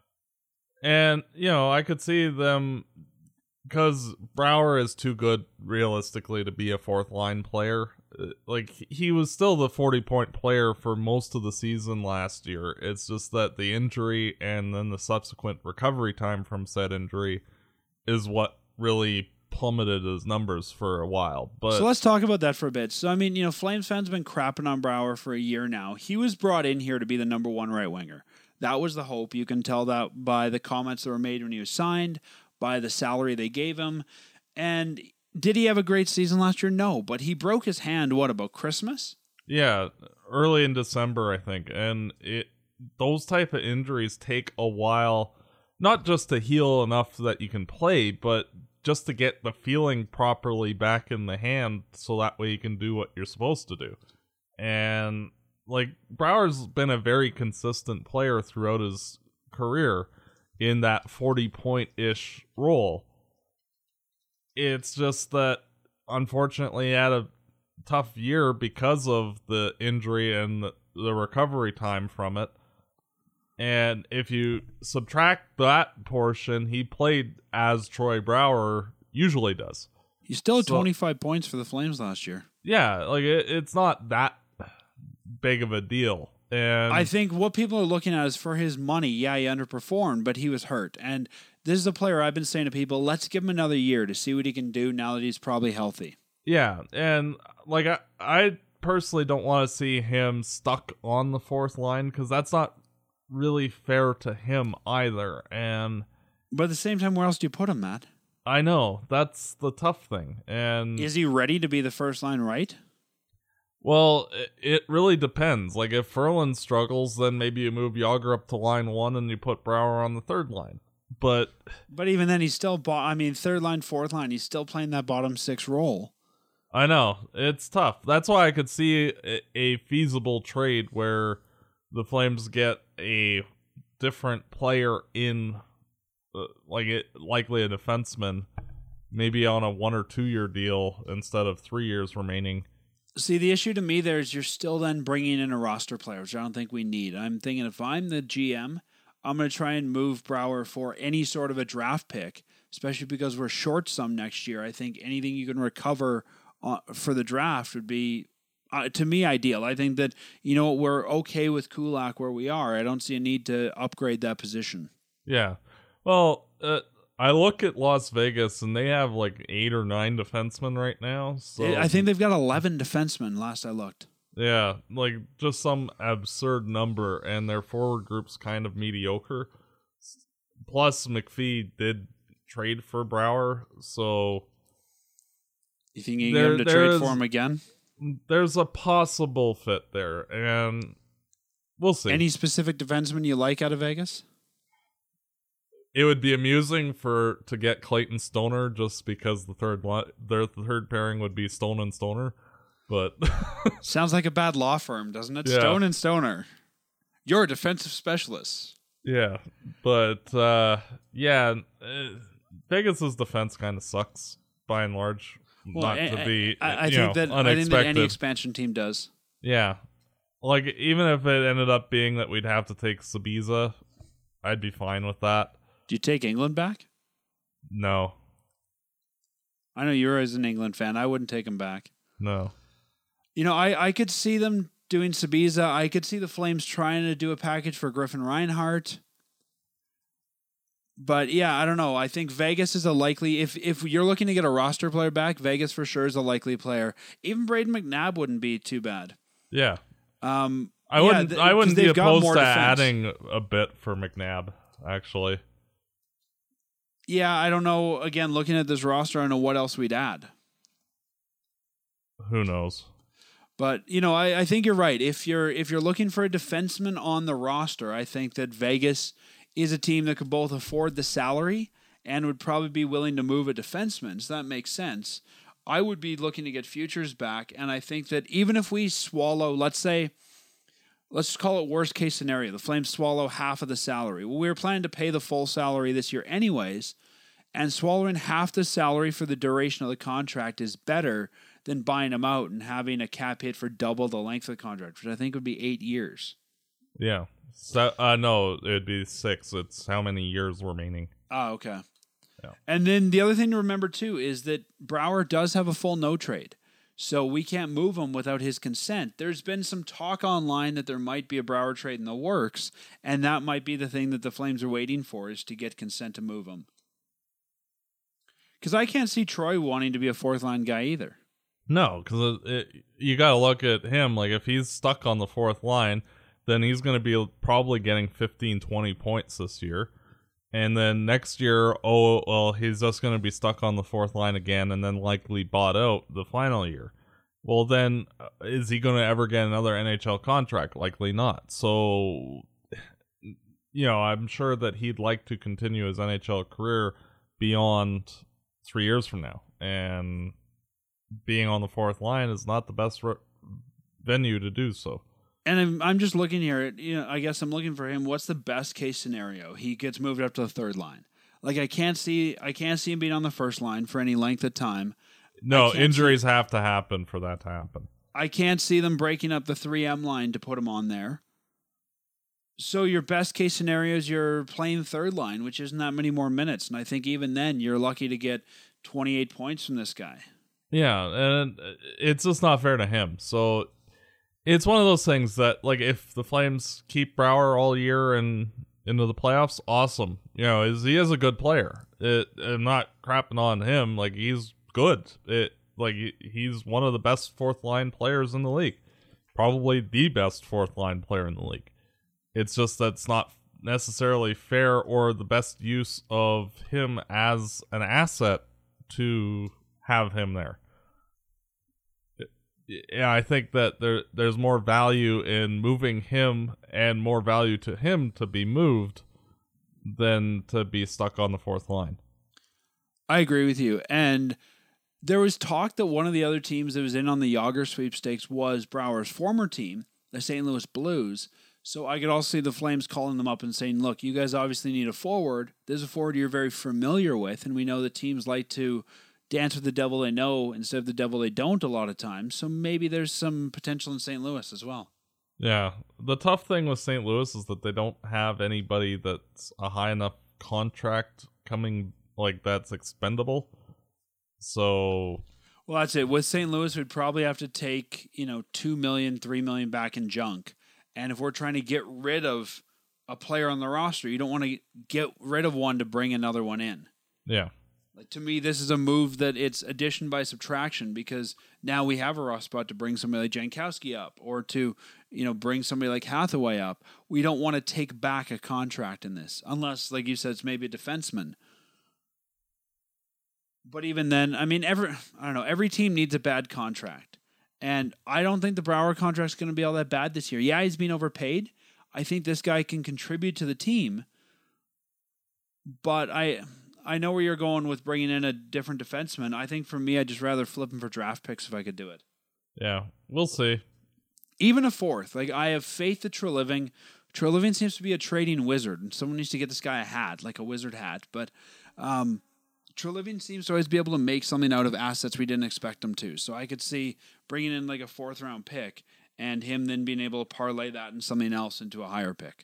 And, you know, I could see them, because Brouwer is too good realistically to be a fourth line player. Like, he was still the forty point player for most of the season last year. It's just that the injury and then the subsequent recovery time from said injury is what really plummeted his numbers for a while. But so let's talk about that for a bit. So, I mean, you know, Flames fans have been crapping on Brouwer for a year now. He was brought in here to be the number one right winger. That was the hope. You can tell that by the comments that were made when he was signed, by the salary they gave him. And did he have a great season last year? No, but he broke his hand, what, about Christmas? Yeah, early in December, I think. And it those type of injuries take a while, not just to heal enough so that you can play, but just to get the feeling properly back in the hand so that way you can do what you're supposed to do. And, like, Brouwer's been a very consistent player throughout his career in that forty point-ish role. It's just that, unfortunately, he had a tough year because of the injury and the, the recovery time from it. And if you subtract that portion, he played as Troy Brouwer usually does. He still had So- twenty-five points for the Flames last year. Yeah, like, it, it's not that big of a deal. And I think what people are looking at is for his money. Yeah, he underperformed, but he was hurt. And this is a player I've been saying to people, let's give him another year to see what he can do now that he's probably healthy. Yeah, and like I, I personally don't want to see him stuck on the fourth line because that's not really fair to him either. And But at the same time, where else do you put him, Matt? I know that's the tough thing. And Is he ready to be the first line right? well, it, it really depends. Like if Ferland struggles, then maybe you move Yager up to line one and you put Brouwer on the third line. But But even then, he's still, bo- I mean, third line, fourth line, he's still playing that bottom six role. I know it's tough. That's why I could see a, a feasible trade where the Flames get a different player in, uh, like it likely a defenseman, maybe on a one or two year deal instead of three years remaining. See, the issue to me there is you're still then bringing in a roster player, which I don't think we need. I'm thinking if I'm the G M, I'm going to try and move Brouwer for any sort of a draft pick, especially because we're short some next year. I think anything you can recover uh, for the draft would be, uh, to me, ideal. I think that, you know, we're okay with Kulak where we are. I don't see a need to upgrade that position. Yeah. Well, uh, I look at Las Vegas and they have like eight or nine defensemen right now. So I think they've got eleven defensemen last I looked. Yeah, like just some absurd number, and their forward group's kind of mediocre. Plus, McPhee did trade for Brouwer, so You think you can there, get him to trade there's- for him again? there's a possible fit there, and we'll see. Any specific defenseman you like out of Vegas? It would be amusing for to get Clayton Stoner just because the third li- their third pairing would be Stone and Stoner, but Sounds like a bad law firm, doesn't it? Yeah. Stone and Stoner. You're a defensive specialist. yeah, but uh, yeah, uh, Vegas's defense kind of sucks by and large. Not I, to be, I, I you think know, that unexpected. I think that any expansion team does. Yeah, like even if it ended up being that we'd have to take Sabiza, I'd be fine with that. Do you take England back? No, I know you're as an England fan. I wouldn't take him back. no. You know, I, I could see them doing Sabiza. I could see the Flames trying to do a package for Griffin Reinhart. But yeah, I don't know. I think Vegas is a likely, if if you're looking to get a roster player back, Vegas for sure is a likely player. Even Braden McNabb wouldn't be too bad. Yeah, Um, I yeah, wouldn't. th- I 'cause wouldn't be they've got opposed more to defense. adding a bit for McNabb. Actually, Yeah, I don't know. Again, looking at this roster, I don't know what else we'd add. who knows? But you know, I, I think you're right. If you're if you're looking for a defenseman on the roster, I think that Vegas is a team that could both afford the salary and would probably be willing to move a defenseman. So that makes sense. I would be looking to get futures back, and I think that even if we swallow, let's say, let's just call it worst case scenario, the Flames swallow half of the salary. Well, we were planning to pay the full salary this year anyways, and swallowing half the salary for the duration of the contract is better than buying them out and having a cap hit for double the length of the contract, which I think would be eight years. Yeah. So, uh, no, it'd be six. It's how many years remaining. Oh, okay. Yeah. And then the other thing to remember, too, is that Brouwer does have a full no trade. So we can't move him without his consent. There's been some talk online that there might be a Brouwer trade in the works, and that might be the thing that the Flames are waiting for, is to get consent to move him. Because I can't see Troy wanting to be a fourth-line guy either. No, because you got to look at him. Like, if he's stuck on the fourth line, then he's going to be probably getting fifteen, twenty points this year. And then next year, oh, well, he's just going to be stuck on the fourth line again and then likely bought out the final year. Well, then, uh, is he going to ever get another N H L contract? Likely not. So, you know, I'm sure that he'd like to continue his N H L career beyond three years from now. And being on the fourth line is not the best re- venue to do so. And I'm, I'm just looking here at, you know, I guess I'm looking for him. What's the best case scenario? He gets moved up to the third line. Like, I can't see, I can't see him being on the first line for any length of time. No, I can't injuries have to happen for that to happen. I can't see them breaking up the three M line to put him on there. So your best case scenario is you're playing third line, which isn't that many more minutes. And I think even then you're lucky to get twenty-eight points from this guy. Yeah, and it's just not fair to him. So it's one of those things that, like, if the Flames keep Brouwer all year and into the playoffs, awesome. You know, is he is a good player. It, I'm not crapping on him. Like, he's good. It like he's one of the best fourth line players in the league, probably the best fourth line player in the league. It's just that's not necessarily fair or the best use of him as an asset to have him there. Yeah, I think that there there's more value in moving him and more value to him to be moved than to be stuck on the fourth line. I agree with you. And there was talk that one of the other teams that was in on the Yager sweepstakes was Brouwer's former team, the Saint Louis Blues. So I could also see the Flames calling them up and saying, look, you guys obviously need a forward. There's a forward you're very familiar with, and we know that teams like to dance with the devil they know instead of the devil they don't a lot of times. So maybe there's some potential in Saint Louis as well. Yeah. The tough thing with Saint Louis is that they don't have anybody that's a high enough contract coming, like, that's expendable. So, well, that's it. With Saint Louis, we'd probably have to take, you know, two million dollars, three million dollars back in junk. And if we're trying to get rid of a player on the roster, you don't want to get rid of one to bring another one in. yeah. Like, to me, this is a move that it's addition by subtraction, because now we have a rough spot to bring somebody like Jankowski up, or to, you know, bring somebody like Hathaway up. We don't want to take back a contract in this, unless, like you said, it's maybe a defenseman. But even then, I mean, every I don't know, every team needs a bad contract. And I don't think the Brouwer contract's going to be all that bad this year. Yeah, he's been overpaid. I think this guy can contribute to the team. But I I know where you're going with bringing in a different defenseman. I think for me, I'd just rather flip him for draft picks if I could do it. Yeah, we'll see. Even a fourth. Like, I have faith that Treliving. Treliving seems to be a trading wizard, and someone needs to get this guy a hat, like a wizard hat. But um, Treliving seems to always be able to make something out of assets we didn't expect him to. So I could see bringing in like a fourth round pick and him then being able to parlay that in something else into a higher pick.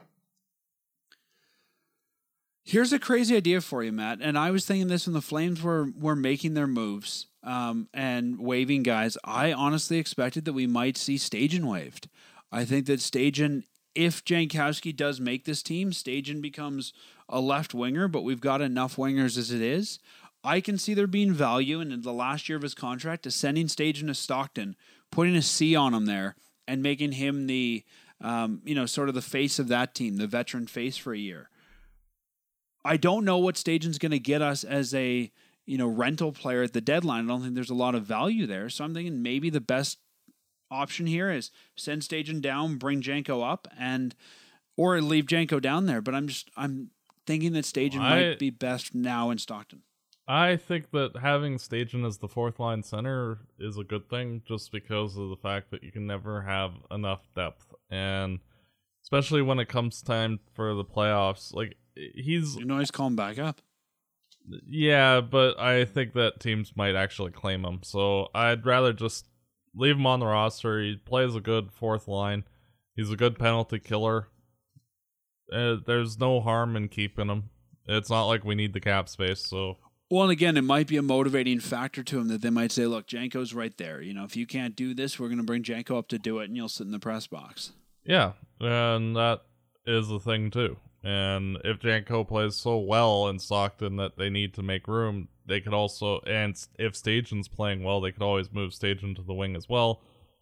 Here's a crazy idea for you, Matt. And I was thinking this when the Flames were, were making their moves um, and waiving guys. I honestly expected that we might see Stajan waived. I think that Stajan, if Jankowski does make this team, Stajan becomes a left winger, but we've got enough wingers as it is. I can see there being value in the last year of his contract to sending Stajan to Stockton, putting a C on him there, and making him the, um, you know, sort of the face of that team, the veteran face for a year. I don't know what Stajan's going to get us as a, you know, rental player at the deadline. I don't think there's a lot of value there. So I'm thinking maybe the best option here is send Stajan down, bring Janko up, and or leave Janko down there. But I'm just I'm thinking that Stajan I, might be best now in Stockton. I think that having Stajan as the fourth line center is a good thing, just because of the fact that you can never have enough depth, and especially when it comes time for the playoffs, like. He's you know he's calling back up. Yeah, but I think that teams might actually claim him. So I'd rather just leave him on the roster. He plays a good fourth line. He's a good penalty killer. Uh, there's no harm in keeping him. It's not like we need the cap space. So well, and again, it might be a motivating factor to him that they might say, "Look, Janko's right there. You know, if you can't do this, we're going to bring Janko up to do it, and you'll sit in the press box." Yeah, and that is the thing too. And if Janko plays so well in Stockton that they need to make room, they could also, and if Stajan's playing well, they could always move Stajan to the wing as well.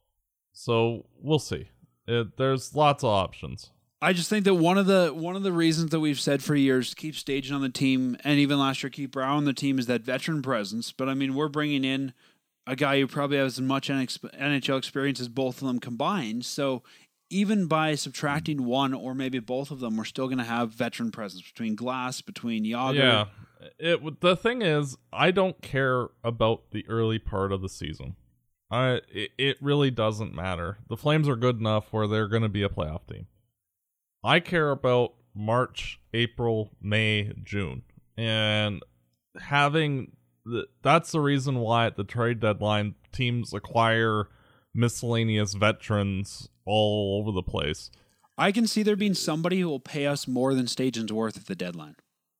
So we'll see. It, there's lots of options. I just think that one of the one of the reasons that we've said for years to keep Stajan on the team, and even last year keep Brouwer on the team, is that veteran presence. But I mean, we're bringing in a guy who probably has as much N H L experience as both of them combined. So even by subtracting one or maybe both of them, we're still going to have veteran presence between Glass, between Yager. Yeah. It, the thing is, I don't care about the early part of the season. I it, it really doesn't matter. The Flames are good enough where they're going to be a playoff team. I care about March, April, May, June. And having the, that's the reason why at the trade deadline teams acquire miscellaneous veterans all over the place. I can see there being somebody who will pay us more than Stajan's worth at the deadline.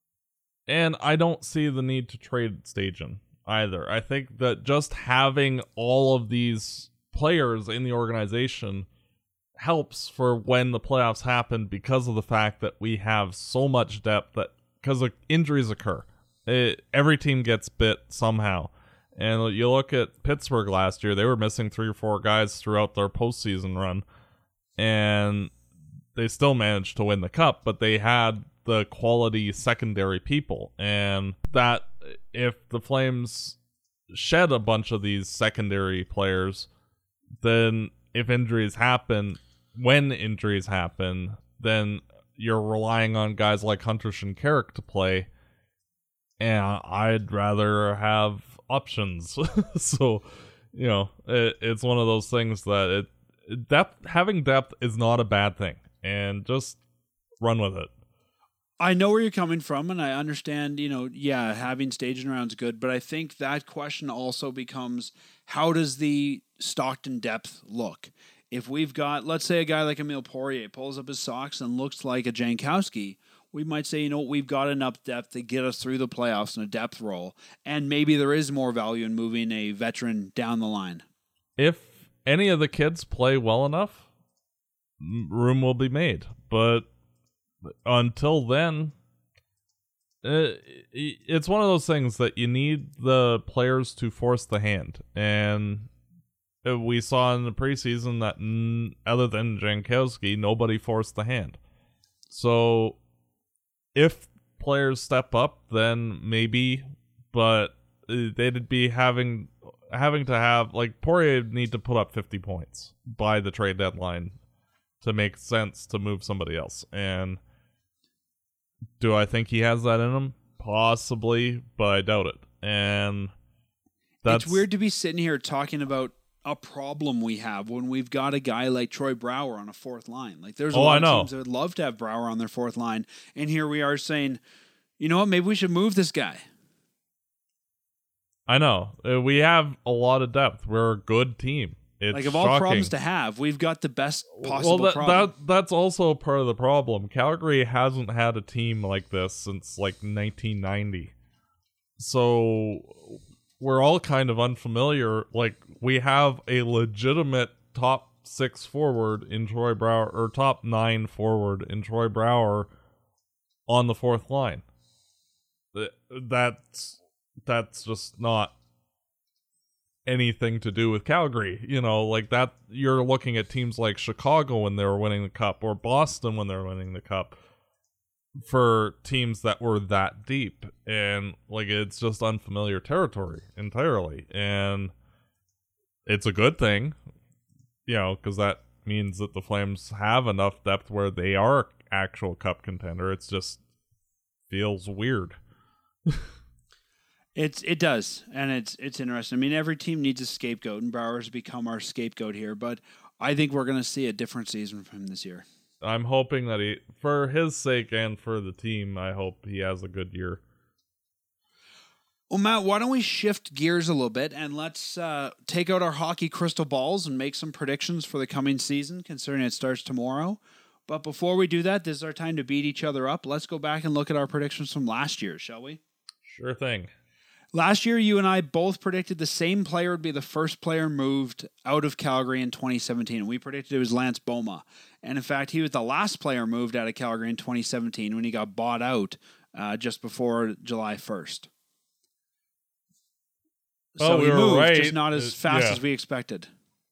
And I don't see the need to trade Stajan either. I think that just having all of these players in the organization helps for when the playoffs happen, because of the fact that we have so much depth that because injuries occur. It, every team gets bit somehow. And you look at Pittsburgh last year, they were missing three or four guys throughout their postseason run. And they still managed to win the cup, but they had the quality secondary people. And that, if the Flames shed a bunch of these secondary players, then if injuries happen, when injuries happen, then you're relying on guys like Hunter Shinkaruk to play. And I'd rather have options. So, you know, it, it's one of those things that it depth having depth is not a bad thing, and just run with it. I know where you're coming from, and I understand, you know, yeah, having staging around's good, but I think that question also becomes, how does the Stockton depth look? If we've got, let's say a guy like Emile Poirier pulls up his socks and looks like a Jankowski, we might say, you know, we've got enough depth to get us through the playoffs in a depth role, and maybe there is more value in moving a veteran down the line. If any of the kids play well enough, room will be made. But until then, uh, it's one of those things that you need the players to force the hand, and we saw in the preseason that mm, other than Jankowski, nobody forced the hand. So if players step up, then maybe, but they'd be having having to have, like, Poirier would need to put up fifty points by the trade deadline to make sense to move somebody else. And do I think he has that in him? Possibly, but I doubt it. And that's it's weird to be sitting here talking about a problem we have when we've got a guy like Troy Brouwer on a fourth line. Like, there's a Oh, lot I of know. teams that would love to have Brouwer on their fourth line, and here we are saying, you know what, maybe we should move this guy. I know. Uh, we have a lot of depth. We're a good team. It's Like, of all shocking. problems to have, we've got the best possible well, that, problem. that that's also part of the problem. Calgary hasn't had a team like this since like nineteen ninety. So we're all kind of unfamiliar. Like, we have a legitimate top six forward in Troy Brouwer, or top nine forward in Troy Brouwer on the fourth line. Th- That's that's just not anything to do with Calgary. You know, like that, you're looking at teams like Chicago when they were winning the cup, or Boston when they were winning the cup, for teams that were that deep. And like, it's just unfamiliar territory entirely. And it's a good thing, you know, because that means that the Flames have enough depth where they are actual cup contender. It's just feels weird. It's it does, and it's it's interesting. I mean, every team needs a scapegoat, and Brouwer's become our scapegoat here. But I think we're going to see a different season from him this year. I'm hoping that he, for his sake and for the team, I hope he has a good year. Well, Matt, why don't we shift gears a little bit and let's uh, take out our hockey crystal balls and make some predictions for the coming season, considering it starts tomorrow. But before we do that, this is our time to beat each other up. Let's go back and look at our predictions from last year, shall we? Sure thing. Last year, you and I both predicted the same player would be the first player moved out of Calgary in twenty seventeen. And we predicted it was Lance Boma. And in fact, he was the last player moved out of Calgary in twenty seventeen when he got bought out uh, just before July first. Oh, so we he were moved, right. just not as Uh, fast yeah. as we expected.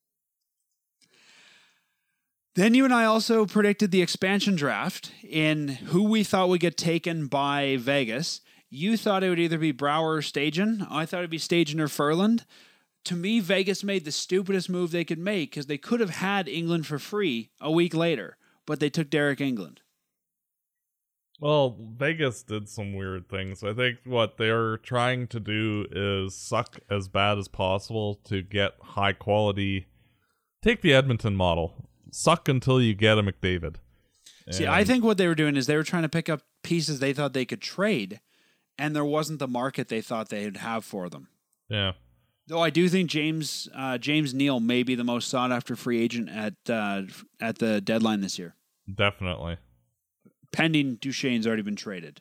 Then you and I also predicted the expansion draft in who we thought would get taken by Vegas. You thought it would either be Brouwer or Stajan. I thought it would be Stajan or Furland. To me, Vegas made the stupidest move they could make because they could have had England for free a week later, but they took Derek England. Well, Vegas did some weird things. I think what they're trying to do is suck as bad as possible to get high quality. Take the Edmonton model. Suck until you get a McDavid. See, And- I think what they were doing is they were trying to pick up pieces they thought they could trade, and there wasn't the market they thought they'd have for them. Yeah. Though I do think James uh, James Neal may be the most sought after free agent at uh, at the deadline this year, Definitely. pending Duchesne's already been traded.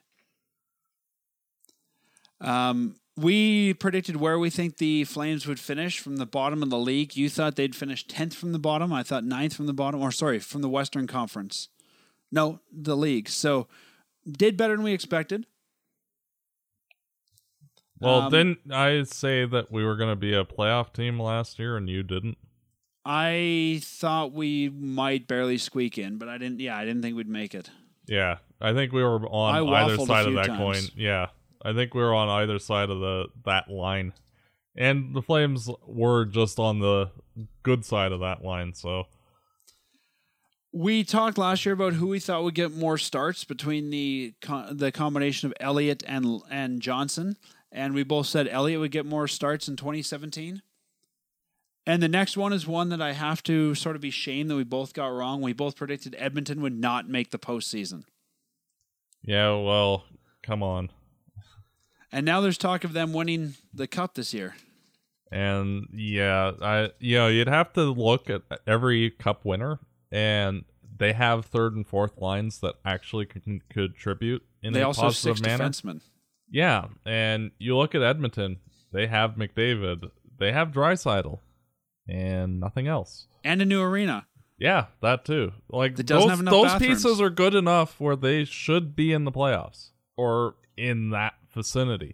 Um, we predicted where we think the Flames would finish from the bottom of the league. You thought they'd finish tenth from the bottom. I thought ninth from the bottom, or sorry, from the Western Conference. No, the league. So did better than we expected. Well, Um, didn't I say that we were going to be a playoff team last year and you didn't? I thought we might barely squeak in, but I didn't. Yeah, I didn't think we'd make it. Yeah. I think we were on I either waffled a side of few that times. coin. Yeah. I think we were on either side of the that line. And the Flames were just on the good side of that line, so We talked last year about who we thought would get more starts between the co- the combination of Elliott and and Johnson, and we both said Elliott would get more starts in twenty seventeen. And the next one is one that I have to sort of be shamed that we both got wrong. We both predicted Edmonton would not make the postseason, yeah, well, come on. and now there's talk of them winning the cup this year. And yeah, I you know, you'd have to look at every cup winner, and they have third and fourth lines that actually can contribute in They a also have positive six manner. defensemen. Yeah, and you look at Edmonton, they have McDavid, they have Draisaitl, and nothing else. And a new arena. Yeah, that too. Like That doesn't those, have enough those bathrooms. pieces are good enough where they should be in the playoffs or in that vicinity.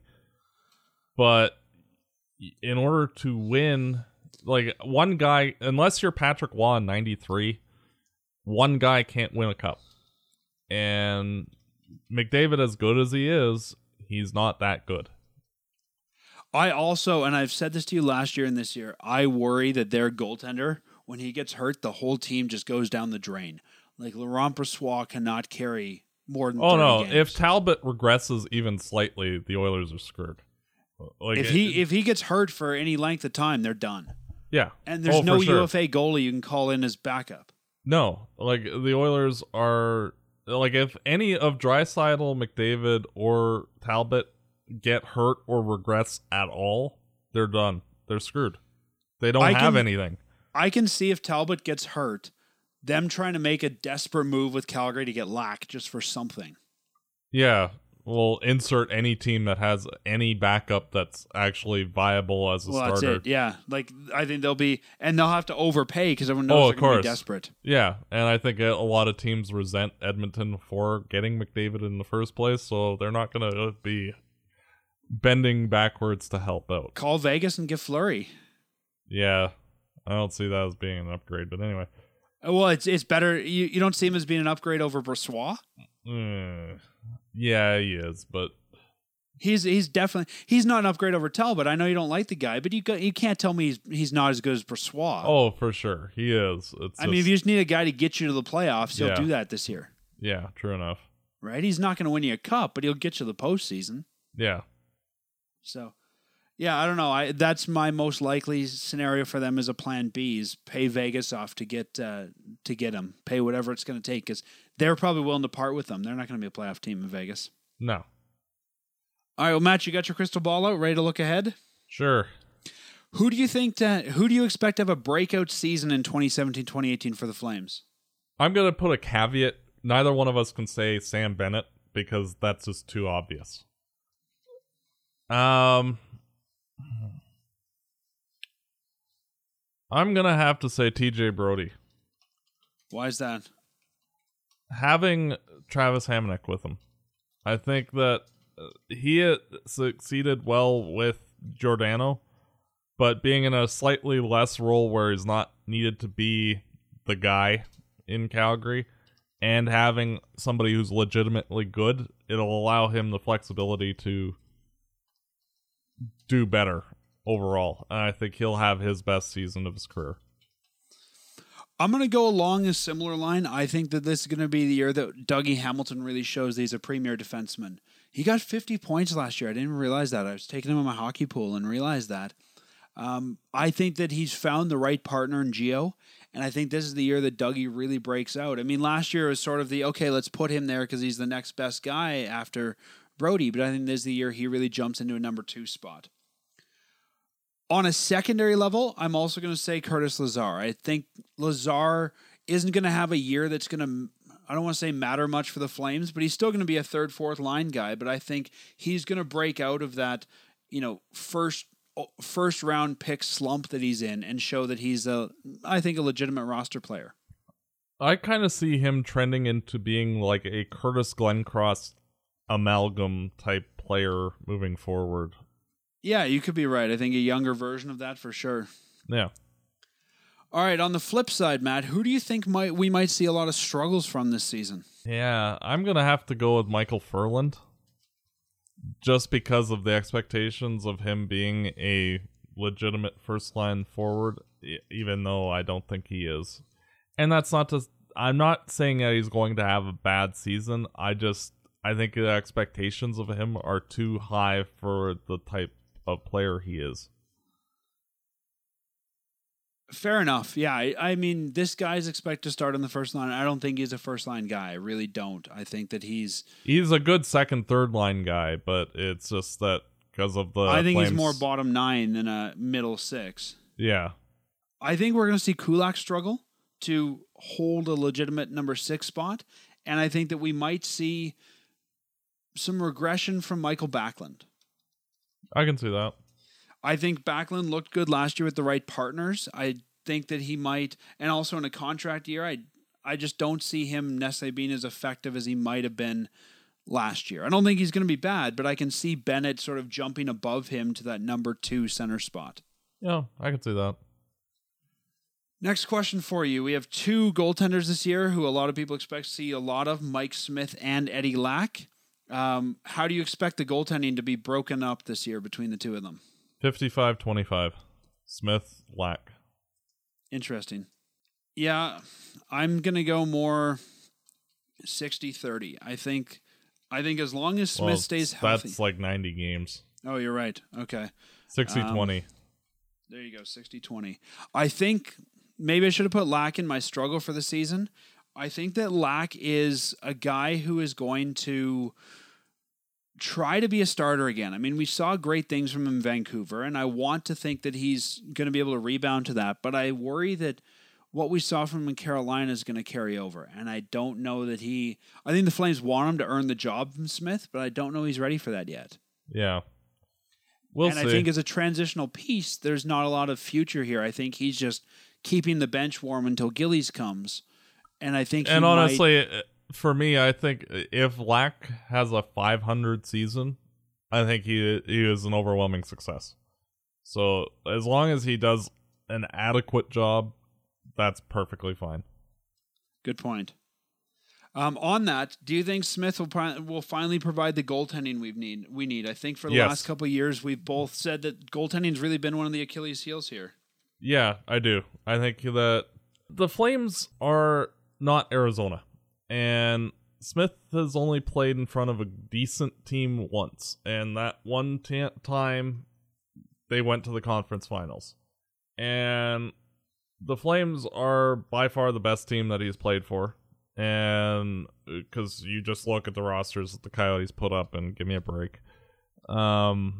But in order to win, like one guy, unless you're Patrick Waugh in ninety-three, one guy can't win a cup. And McDavid, as good as he is, he's not that good. I also, and I've said this to you last year and this year, I worry that their goaltender, when he gets hurt, the whole team just goes down the drain. Like Laurent Brossoit cannot carry more than. Oh no! games. If Talbot regresses even slightly, the Oilers are screwed. Like if he it, if he gets hurt for any length of time, they're done. Yeah, and there's oh, no sure. U F A goalie you can call in as backup. No, like the Oilers are like if any of Draisaitl, McDavid, or Talbot get hurt or regress at all, they're done. They're screwed. They don't I have can, anything. I can see if Talbot gets hurt, them trying to make a desperate move with Calgary to get Lack just for something. Yeah. We'll insert any team that has any backup that's actually viable as a well, starter. That's it. Yeah, like I think they'll be, and they'll have to overpay because everyone knows oh, they're going to be desperate. Yeah, and I think a lot of teams resent Edmonton for getting McDavid in the first place, so they're not going to be bending backwards to help out. Call Vegas and get Fleury. Yeah, I don't see that as being an upgrade, but anyway. Well, it's it's better. You you don't see him as being an upgrade over Brossoit? Mm. Yeah, he is, but he's he's definitely he's not an upgrade over Talbot. I know you don't like the guy, but you go, you can't tell me he's he's not as good as Brossoit. Oh, for sure, he is. It's I just, mean, if you just need a guy to get you to the playoffs, he'll yeah. do that this year. Yeah, true enough. Right? He's not going to win you a cup, but he'll get you the postseason. Yeah. So, yeah, I don't know. I that's my most likely scenario for them as a plan B is pay Vegas off to get uh, to get him, pay whatever it's going to take because they're probably willing to part with them. They're not going to be a playoff team in Vegas. No. All right, well, Matt, you got your crystal ball out, ready to look ahead? Sure. Who do you think? To, who do you expect to have a breakout season in twenty seventeen twenty eighteen for the Flames? I'm going to put a caveat. Neither one of us can say Sam Bennett because that's just too obvious. Um, I'm going to have to say T J Brody. Why is that? Having Travis Hamonic with him. I think that he succeeded well with Giordano, but being in a slightly less role where he's not needed to be the guy in Calgary, and having somebody who's legitimately good, it'll allow him the flexibility to do better overall. And I think he'll have his best season of his career. I'm going to go along a similar line. I think that this is going to be the year that Dougie Hamilton really shows that he's a premier defenseman. He got fifty points last year. I didn't even realize that. I was taking him in my hockey pool and realized that. Um, I think that he's found the right partner in Gio, and I think this is the year that Dougie really breaks out. I mean, last year was sort of the, okay, let's put him there because he's the next best guy after Brody, but I think this is the year he really jumps into a number two spot. On a secondary level, I'm also going to say Curtis Lazar. I think Lazar isn't going to have a year that's going to, I don't want to say matter much for the Flames, but he's still going to be a third, fourth line guy. But I think he's going to break out of that, you know, first first round pick slump that he's in and show that he's a, I think, a legitimate roster player. I kind of see him trending into being like a Curtis Glencross amalgam type player moving forward. Yeah, you could be right. I think a younger version of that for sure. Yeah. All right, on the flip side, Matt, who do you think might we might see a lot of struggles from this season? Yeah, I'm going to have to go with Michael Furland. Just because of the expectations of him being a legitimate first-line forward, even though I don't think he is. And that's not to... I'm not saying that he's going to have a bad season. I just... I think the expectations of him are too high for the type of player he is. Fair enough. Yeah, I, I mean, this guy's expected to start on the first line. I don't think he's a first line guy. I really don't. I think that he's he's a good second, third line guy, but it's just that because of the I think Flames... he's more bottom nine than a middle six. Yeah. I think we're going to see Kulak struggle to hold a legitimate number six spot, and I think that we might see some regression from Michael Backlund. I can see that. I think Backlund looked good last year with the right partners. I think that he might, and also in a contract year, I I just don't see him necessarily being as effective as he might have been last year. I don't think he's going to be bad, but I can see Bennett sort of jumping above him to that number two center spot. Yeah, I can see that. Next question for you. We have two goaltenders this year who a lot of people expect to see a lot of, Mike Smith and Eddie Lack. Um, how do you expect the goaltending to be broken up this year between the two of them? fifty-five twenty-five. Smith, Lack. Interesting. Yeah, I'm going to go more sixty thirty. I think I think as long as Smith Well, stays healthy. That's like ninety games. Oh, you're right. Okay. sixty twenty. Um, there you go, sixty twenty. I think maybe I should have put Lack in my struggle for the season. I think that Lack is a guy who is going to try to be a starter again. I mean, we saw great things from him in Vancouver, and I want to think that he's going to be able to rebound to that, but I worry that what we saw from him in Carolina is going to carry over, and I don't know that he... I think the Flames want him to earn the job from Smith, but I don't know he's ready for that yet. Yeah. We'll and see. I think as a transitional piece, there's not a lot of future here. I think he's just keeping the bench warm until Gillies comes. And I think, and he honestly, might... for me, I think if Lack has a five hundred season, I think he he is an overwhelming success. So as long as he does an adequate job, that's perfectly fine. Good point. Um, on that, do you think Smith will pri- will finally provide the goaltending we need? We need. I think for the Yes. last couple of years, we've both said that goaltending's really been one of the Achilles' heels here. Yeah, I do. I think that the Flames are not Arizona, and Smith has only played in front of a decent team once, and that one t- time they went to the conference finals. And the Flames are by far the best team that he's played for, and because you just look at the rosters that the Coyotes put up and give me a break. Um,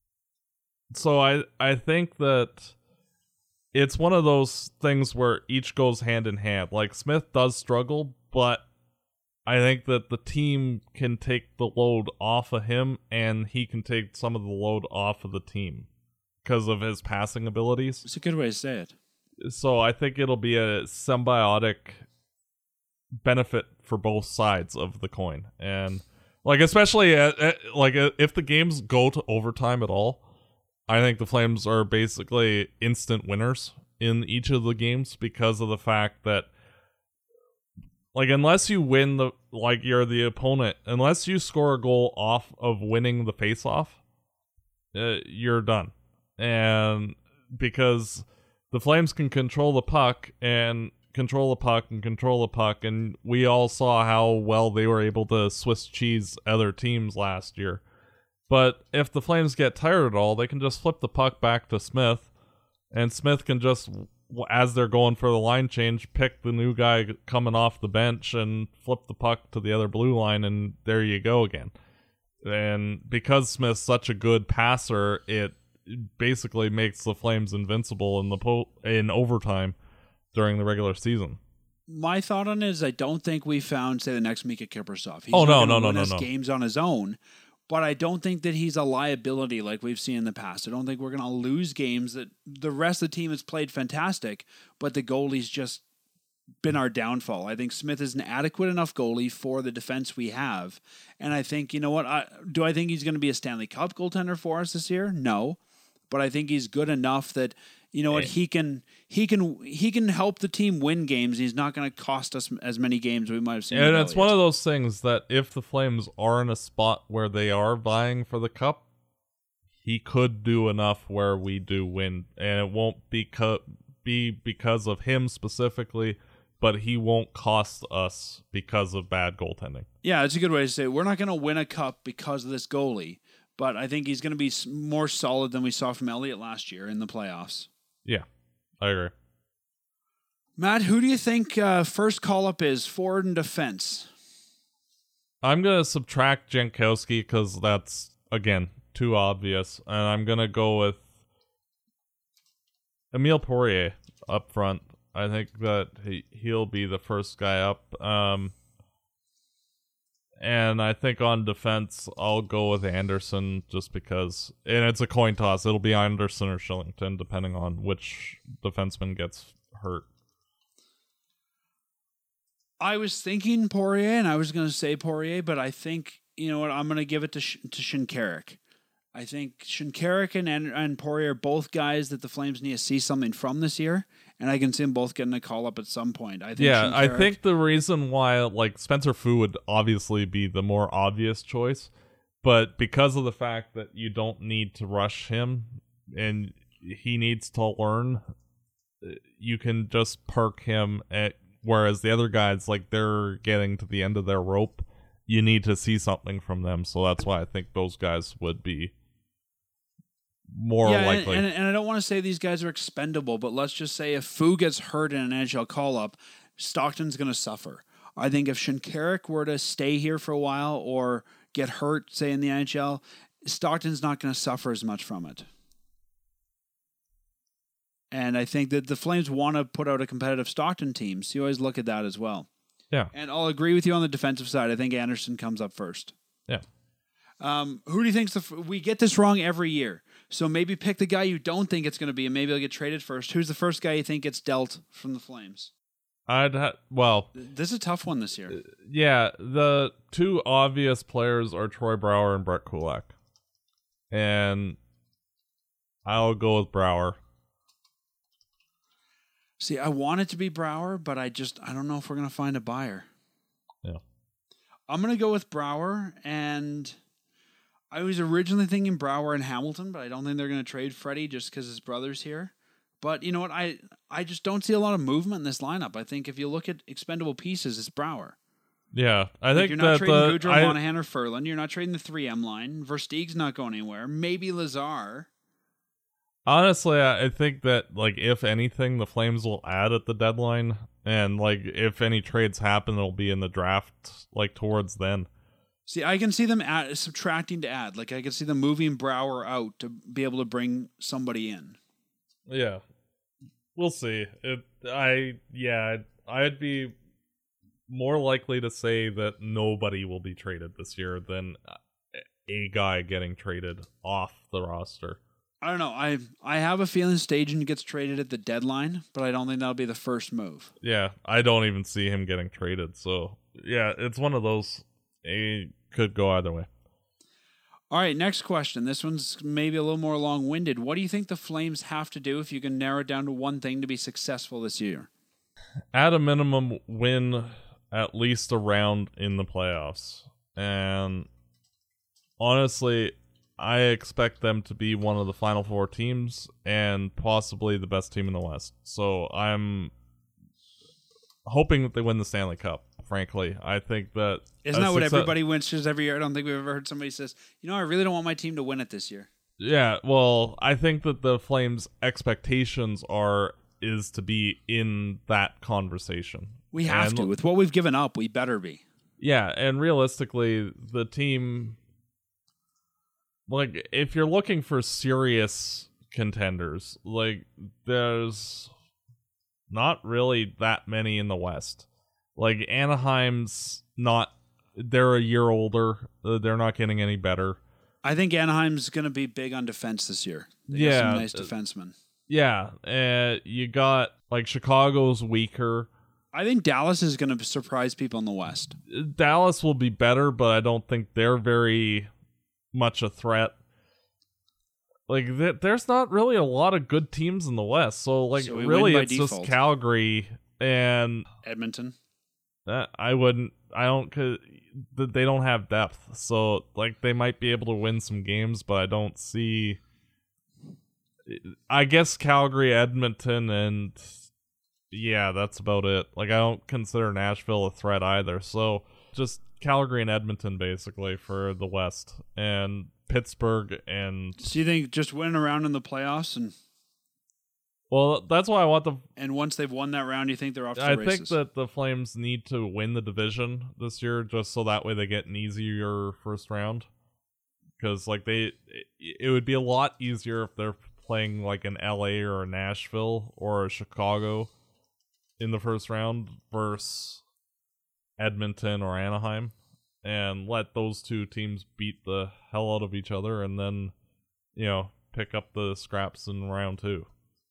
so I I think that it's one of those things where each goes hand in hand. Like, Smith does struggle, but I think that the team can take the load off of him, and he can take some of the load off of the team because of his passing abilities. It's a good way to say it. So I think it'll be a symbiotic benefit for both sides of the coin. And, like, especially at, at, like if the games go to overtime at all, I think the Flames are basically instant winners in each of the games because of the fact that, like, unless you win the, like, you're the opponent, unless you score a goal off of winning the face-off, uh, you're done. And because the Flames can control the puck and control the puck and control the puck, and we all saw how well they were able to Swiss cheese other teams last year. But if the Flames get tired at all, they can just flip the puck back to Smith, and Smith can just, as they're going for the line change, pick the new guy coming off the bench and flip the puck to the other blue line, and there you go again. And because Smith's such a good passer, it basically makes the Flames invincible in the po- in overtime during the regular season. My thought on it is I don't think we found, say, the next Mika Kiprusoff. He's Oh, no, not no, gonna no, win no, us no. games on his own. But I don't think that he's a liability like we've seen in the past. I don't think we're going to lose games that the rest of the team has played fantastic, but the goalie's just been our downfall. I think Smith is an adequate enough goalie for the defense we have. And I think, you know what, I, do I think he's going to be a Stanley Cup goaltender for us this year? No. But I think he's good enough that, you know what, he can he can he can help the team win games. He's not going to cost us as many games we might have seen. And it's one of those things that if the Flames are in a spot where they are vying for the cup, he could do enough where we do win, and it won't be co- be because of him specifically, but he won't cost us because of bad goaltending. Yeah, it's a good way to say it. We're not going to win a cup because of this goalie, but I think he's going to be more solid than we saw from Elliott last year in the playoffs. Yeah, I agree. Matt, who do you think uh, first call-up is, forward and defense? I'm going to subtract Jankowski because that's, again, too obvious. And I'm going to go with Emile Poirier up front. I think that he, he'll be the first guy up. Um, and I think on defense, I'll go with Anderson just because, and it's a coin toss. It'll be Anderson or Shillington, depending on which defenseman gets hurt. I was thinking Poirier, and I was going to say Poirier, but I think you know what? I'm going to give it to Sh- to Shinkarik. I think Shinkarik and, and and Poirier are both guys that the Flames need to see something from this year, and I can see them both getting a call up at some point. I think yeah, I Shinkarik- think the reason why like Spencer Fu would obviously be the more obvious choice, but because of the fact that you don't need to rush him and he needs to learn, you can just park him at. Whereas the other guys, like they're getting to the end of their rope, you need to see something from them. So that's why I think those guys would be more yeah, likely. And, and, and I don't want to say these guys are expendable, but let's just say if Fu gets hurt in an N H L call-up, Stockton's going to suffer. I think if Shinkarik were to stay here for a while or get hurt, say in the N H L, Stockton's not going to suffer as much from it. And I think that the Flames want to put out a competitive Stockton team, so you always look at that as well. Yeah. And I'll agree with you on the defensive side. I think Anderson comes up first. Yeah. Um, who do you think's the? F- we get this wrong every year, so maybe pick the guy you don't think it's going to be, and maybe he'll get traded first. Who's the first guy you think gets dealt from the Flames? I'd ha- well, This is a tough one this year. yeah. The two obvious players are Troy Brouwer and Brett Kulak, and I'll go with Brouwer. See, I want it to be Brouwer, but I just I don't know if we're going to find a buyer. Yeah. I'm going to go with Brouwer, and I was originally thinking Brouwer and Hamilton, but I don't think they're going to trade Freddie just because his brother's here. But you know what? I, I just don't see a lot of movement in this lineup. I think if you look at expendable pieces, it's Brouwer. Yeah, I Like think you're not that trading the, Goudreau, I, Monahan, or Furlan. You're not trading the three M line. Versteeg's not going anywhere. Maybe Lazar. honestly, I I think that like if anything, the Flames will add at the deadline, and like if any trades happen, it'll be in the draft, like towards then. See, I can see them add, subtracting to add. Like I can see them moving Brouwer out to be able to bring somebody in. Yeah, we'll see. It, I yeah, I'd be more likely to say that nobody will be traded this year than a guy getting traded off the roster. I don't know. I I have a feeling Stajan gets traded at the deadline, but I don't think that'll be the first move. Yeah, I don't even see him getting traded. So yeah, it's one of those. It could go either way. All right, next question. This one's maybe a little more long-winded. What do you think the Flames have to do if you can narrow it down to one thing to be successful this year? At a minimum, win at least a round in the playoffs. And honestly, I expect them to be one of the Final Four teams and possibly the best team in the West. So I'm hoping that they win the Stanley Cup, frankly. I think that... Isn't that what success- everybody wins every year? I don't think we've ever heard somebody says, you know, I really don't want my team to win it this year. Yeah, well, I think that the Flames' expectations are is to be in that conversation. We have And- to. With what we've given up, we better be. Yeah, and realistically, the team, like, if you're looking for serious contenders, like, there's not really that many in the West. Like, Anaheim's not, they're a year older. Uh, They're not getting any better. I think Anaheim's going to be big on defense this year. They got Yeah. some nice defensemen. Yeah, uh, you got, like, Chicago's weaker. I think Dallas is going to surprise people in the West. Dallas will be better, but I don't think they're very much a threat. Like, th- there's not really a lot of good teams in the West, so like, So we really, win by it's default. just Calgary, and Edmonton. uh, I wouldn't, I don't, cause th- they don't have depth, so like, they might be able to win some games, but I don't see. I guess Calgary, Edmonton, and yeah, that's about it. Like, I don't consider Nashville a threat either. So just Calgary and Edmonton basically for the West, and Pittsburgh and So you think just winning a round in the playoffs, and well, that's why I want the. and once they've won that round, you think they're off to the I races? think that the Flames need to win the division this year, just so that way they get an easier first round. Because like they, it, it would be a lot easier if they're playing like an L A or a Nashville or a Chicago in the first round versus Edmonton or Anaheim, and let those two teams beat the hell out of each other, and then, you know, pick up the scraps in round two.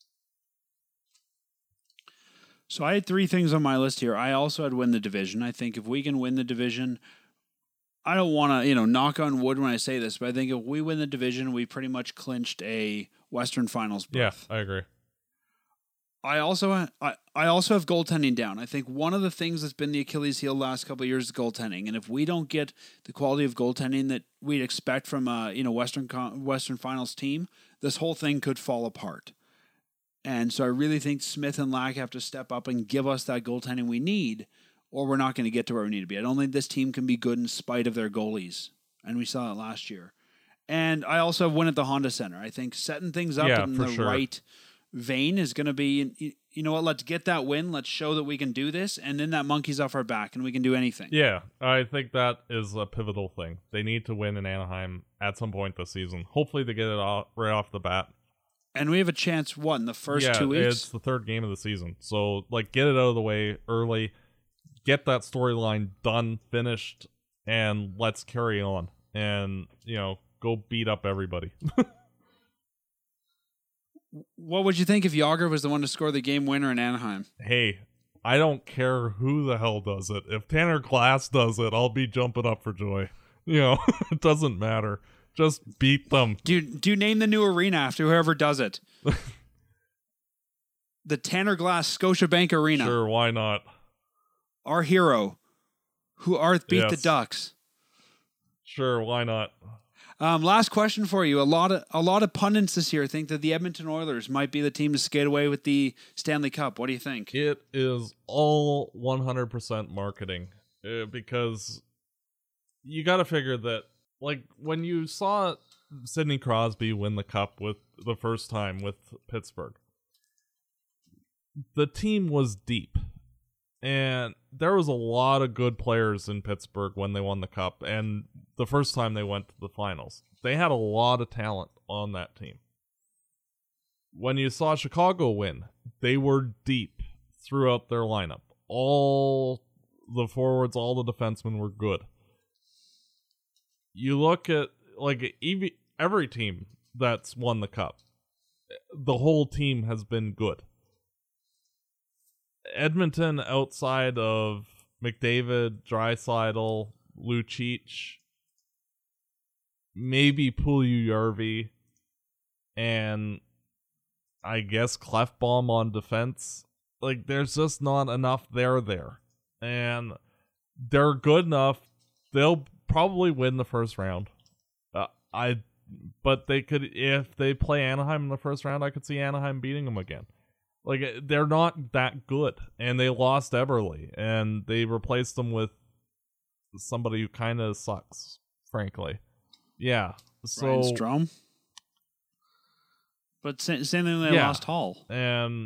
So I had three things on my list here. I also had win the division. I think if we can win the division, I don't want to, you know, knock on wood when I say this, but I think if we win the division, we pretty much clinched a Western Finals berth. Yeah, I agree. I also I, I also have goaltending down. I think one of the things that's been the Achilles heel the last couple of years is goaltending, and if we don't get the quality of goaltending that we'd expect from a you know Western Western Finals team, this whole thing could fall apart. And so I really think Smith and Lack have to step up and give us that goaltending we need, or we're not going to get to where we need to be. I don't think this team can be good in spite of their goalies, and we saw it last year. And I also win at the Honda Center. I think setting things up yeah, in the sure. right vein is going to be, you know what, let's get that win. Let's show that we can do this. And then that monkey's off our back and we can do anything. Yeah, I think that is a pivotal thing. They need to win in Anaheim at some point this season. Hopefully they get it off, right off the bat. And we have a chance, what, in the first yeah, two weeks? It's the third game of the season. So, like, get it out of the way early. Get that storyline done, finished, and let's carry on. And, you know, go beat up everybody. What would you think if Yager was the one to score the game winner in Anaheim? Hey, I don't care who the hell does it. If Tanner Glass does it, I'll be jumping up for joy. You know, it doesn't matter. Just beat them. Do, do you name the new arena after whoever does it? The Tanner Glass Scotiabank Arena. Sure, why not? Our hero, who Arth beat Yes. the Ducks. Sure, why not? Um, last question for you. A lot of a lot of pundits this year think that the Edmonton Oilers might be the team to skate away with the Stanley Cup. What do you think? It is all one hundred percent marketing uh, because you got to figure that, like, when you saw Sidney Crosby win the Cup with the first time with Pittsburgh, the team was deep. And there was a lot of good players in Pittsburgh when they won the Cup, and the first time they went to the finals. They had a lot of talent on that team. When you saw Chicago win, they were deep throughout their lineup. All the forwards, all the defensemen were good. You look at, like, every team that's won the Cup, the whole team has been good. Edmonton, outside of McDavid, Draisaitl, Lucic, maybe Puljujarvi, and I guess Clefbaum on defense, like, there's just not enough there there. And they're good enough. They'll probably win the first round. Uh, I, but they could, if they play Anaheim in the first round, I could see Anaheim beating them again. Like, they're not that good, and they lost Eberle, and they replaced them with somebody who kind of sucks, frankly. Yeah, so Ryan Strome. But same, same thing, they yeah. lost Hall. And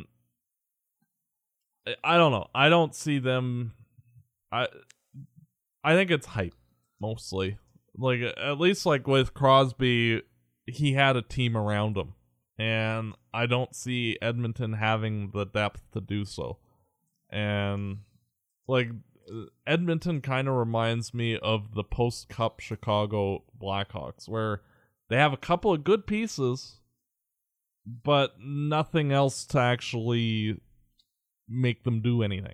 I don't know. I don't see them. I I think it's hype mostly. Like, at least like with Crosby, he had a team around him. And I don't see Edmonton having the depth to do so. And, like, Edmonton kind of reminds me of the post-Cup Chicago Blackhawks, where they have a couple of good pieces, but nothing else to actually make them do anything.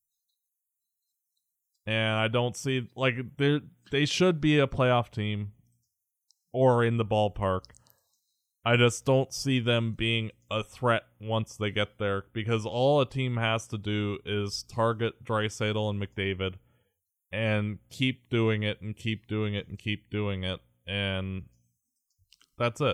And I don't see, like, they they should be a playoff team or in the ballpark. I just don't see them being a threat once they get there, because all a team has to do is target Draisaitl and McDavid and keep doing it and keep doing it and keep doing it, and that's it.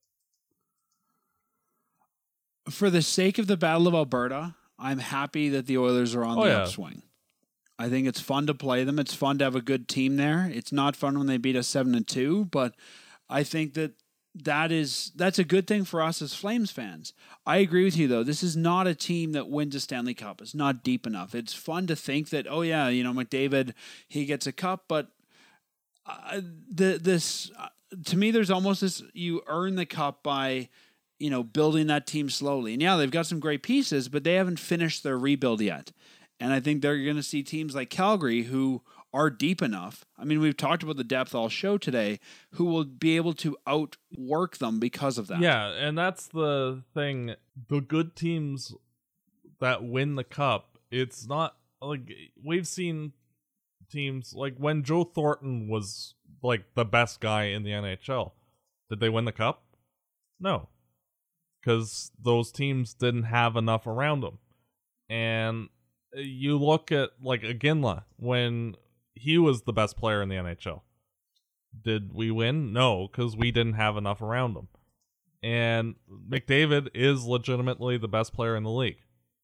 For the sake of the Battle of Alberta, I'm happy that the Oilers are on Oh, the yeah. upswing. I think it's fun to play them. It's fun to have a good team there. It's not fun when they beat us seven and two, but I think that That is that's a good thing for us as Flames fans. I agree with you, though. This is not a team that wins a Stanley Cup. It's not deep enough. It's fun to think that, oh yeah, you know, McDavid, he gets a cup, but uh, the this uh, to me, there's almost this: you earn the cup by, you know, building that team slowly. And yeah, they've got some great pieces, but they haven't finished their rebuild yet. And I think they're going to see teams like Calgary who are deep enough. I mean, we've talked about the depth all show today, who will be able to outwork them because of that. Yeah, and that's the thing. The good teams that win the cup, it's not like we've seen teams, like when Joe Thornton was like the best guy in the N H L, did they win the cup? No, because those teams didn't have enough around them. And you look at like Iginla when he was the best player in the N H L. Did we win? No, because we didn't have enough around him. And McDavid is legitimately the best player in the league.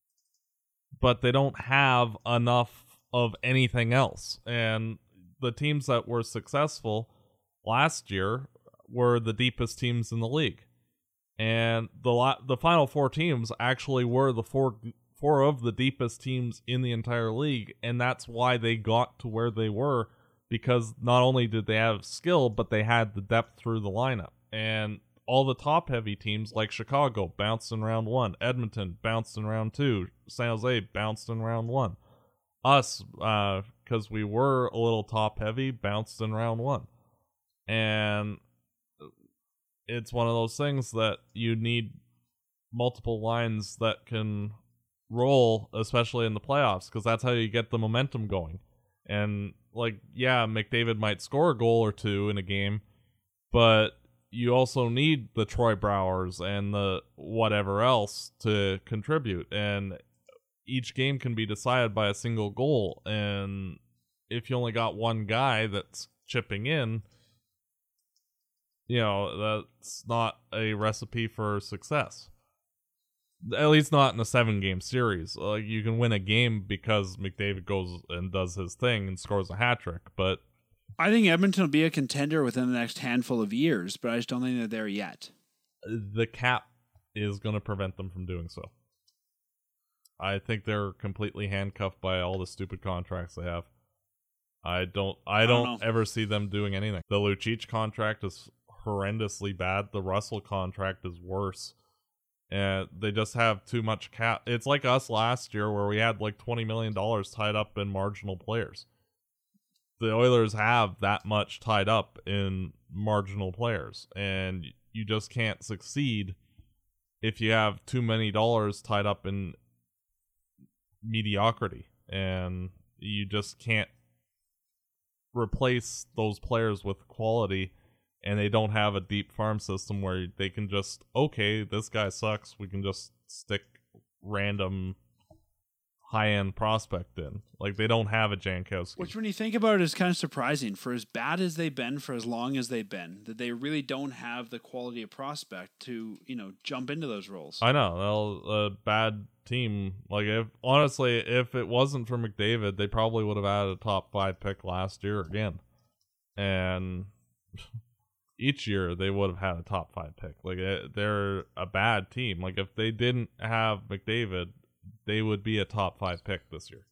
But they don't have enough of anything else. And the teams that were successful last year were the deepest teams in the league. And the la- the final four teams actually were the four four of the deepest teams in the entire league, and that's why they got to where they were, because not only did they have skill, but they had the depth through the lineup. And all the top-heavy teams like Chicago bounced in round one, Edmonton bounced in round two, San Jose bounced in round one. Us, uh, because we were a little top-heavy, bounced in round one. And it's one of those things that you need multiple lines that can roll, especially in the playoffs, because that's how you get the momentum going. And, like, yeah, McDavid might score a goal or two in a game, but you also need the Troy Browers and the whatever else to contribute. And each game can be decided by a single goal. And if you only got one guy that's chipping in, you know, that's not a recipe for success. At least not in a seven-game series. Like, you can win a game because McDavid goes and does his thing and scores a hat trick, but I think Edmonton will be a contender within the next handful of years, but I just don't think they're there yet. The cap is going to prevent them from doing so. I think they're completely handcuffed by all the stupid contracts they have. I don't I don't, I don't ever see them doing anything. The Lucic contract is horrendously bad. The Russell contract is worse. And they just have too much cap. It's like us last year where we had like twenty million dollars tied up in marginal players. The Oilers have that much tied up in marginal players. And you just can't succeed if you have too many dollars tied up in mediocrity. And you just can't replace those players with quality. And they don't have a deep farm system where they can just, okay, this guy sucks, we can just stick random high-end prospect in. Like, they don't have a Jankowski. Which, when you think about it, is kind of surprising. For as bad as they've been, for as long as they've been, that they really don't have the quality of prospect to, you know, jump into those roles. I know. A bad team. Like, if honestly, if it wasn't for McDavid, they probably would have had a top five pick last year again. And each year they would have had a top five pick. Like, they're a bad team. Like, if they didn't have McDavid, they would be a top five pick this year.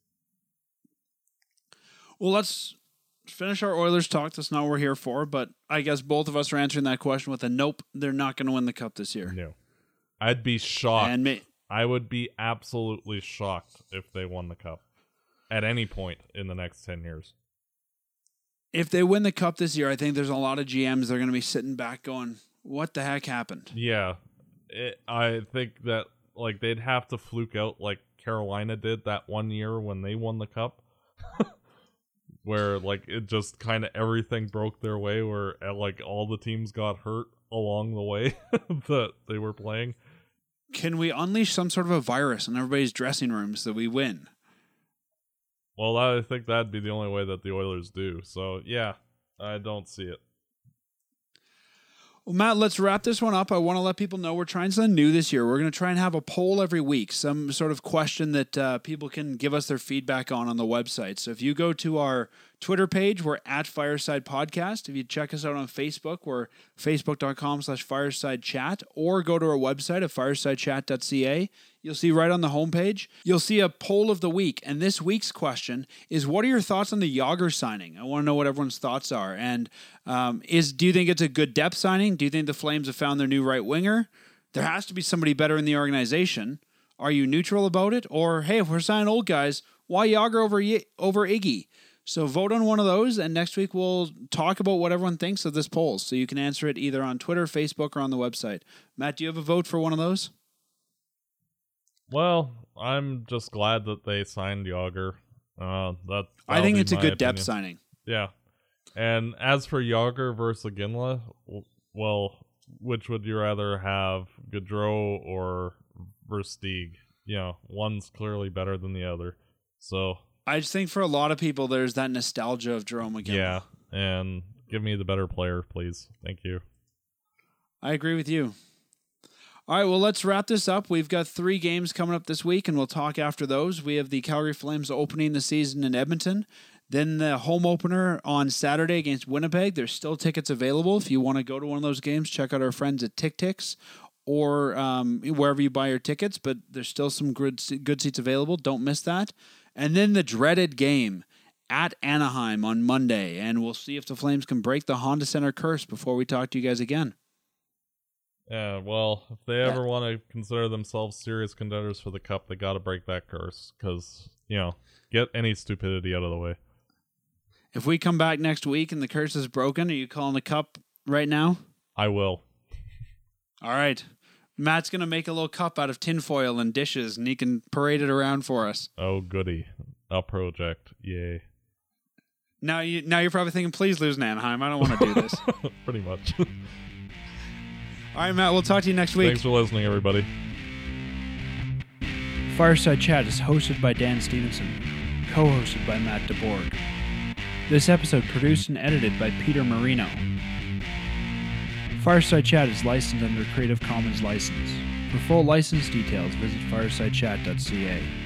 Well, let's finish our Oilers talk. That's not what we're here for. But I guess both of us are answering that question with a nope. They're not going to win the cup this year. No, I'd be shocked. And may- I would be absolutely shocked if they won the cup at any point in the next ten years. If they win the cup this year, I think there's a lot of G Ms that are going to be sitting back going, what the heck happened? Yeah. It, I think that, like, they'd have to fluke out like Carolina did that one year when they won the cup. Where, like, it just kind of everything broke their way, where, like, all the teams got hurt along the way that they were playing. Can we unleash some sort of a virus in everybody's dressing rooms that we win? Well, I think that'd be the only way that the Oilers do. So, yeah, I don't see it. Well, Matt, let's wrap this one up. I want to let people know we're trying something new this year. We're going to try and have a poll every week, some sort of question that uh, people can give us their feedback on on the website. So if you go to our Twitter page, we're at Fireside Podcast. If you check us out on Facebook, we're facebook.com slash fireside chat, or go to our website at fireside chat dot c a. You'll see right on the homepage, you'll see a poll of the week. And this week's question is, what are your thoughts on the Jágr signing? I want to know what everyone's thoughts are. And um, is do you think it's a good depth signing? Do you think the Flames have found their new right winger? There has to be somebody better in the organization. Are you neutral about it? Or, hey, if we're signing old guys, why Jágr over, over Iggy? So vote on one of those, and next week we'll talk about what everyone thinks of this poll. So you can answer it either on Twitter, Facebook, or on the website. Matt, do you have a vote for one of those? Well, I'm just glad that they signed Jágr. Uh, that I think be it's a my good opinion. depth signing. Yeah. And as for Yager versus Iginla, w- well, which would you rather have, Gaudreau or Versteeg? You know, one's clearly better than the other. So I just think for a lot of people, there's that nostalgia of Jerome again. yeah, and give me the better player, please. Thank you. I agree with you. All right, well, let's wrap this up. We've got three games coming up this week, and we'll talk after those. We have the Calgary Flames opening the season in Edmonton. Then the home opener on Saturday against Winnipeg. There's still tickets available. If you want to go to one of those games, check out our friends at TickTix or um, wherever you buy your tickets. But there's still some good, good seats available. Don't miss that. And then the dreaded game at Anaheim on Monday. And we'll see if the Flames can break the Honda Center curse before we talk to you guys again. Yeah, well, if they ever yeah. want to consider themselves serious contenders for the Cup, they got to break that curse. Because, you know, get any stupidity out of the way. If we come back next week and the curse is broken, are you calling the Cup right now? I will. All right. Matt's going to make a little cup out of tinfoil and dishes, and he can parade it around for us. Oh, goody. A project. Yay. Now, you, now you're probably thinking, please lose in Anaheim. I don't want to do this. Pretty much. All right, Matt. We'll talk to you next week. Thanks for listening, everybody. Fireside Chat is hosted by Dan Stevenson, co-hosted by Matt DeBorg. This episode produced and edited by Peter Marino. Fireside Chat is licensed under Creative Commons license. For full license details, visit fireside chat dot c a.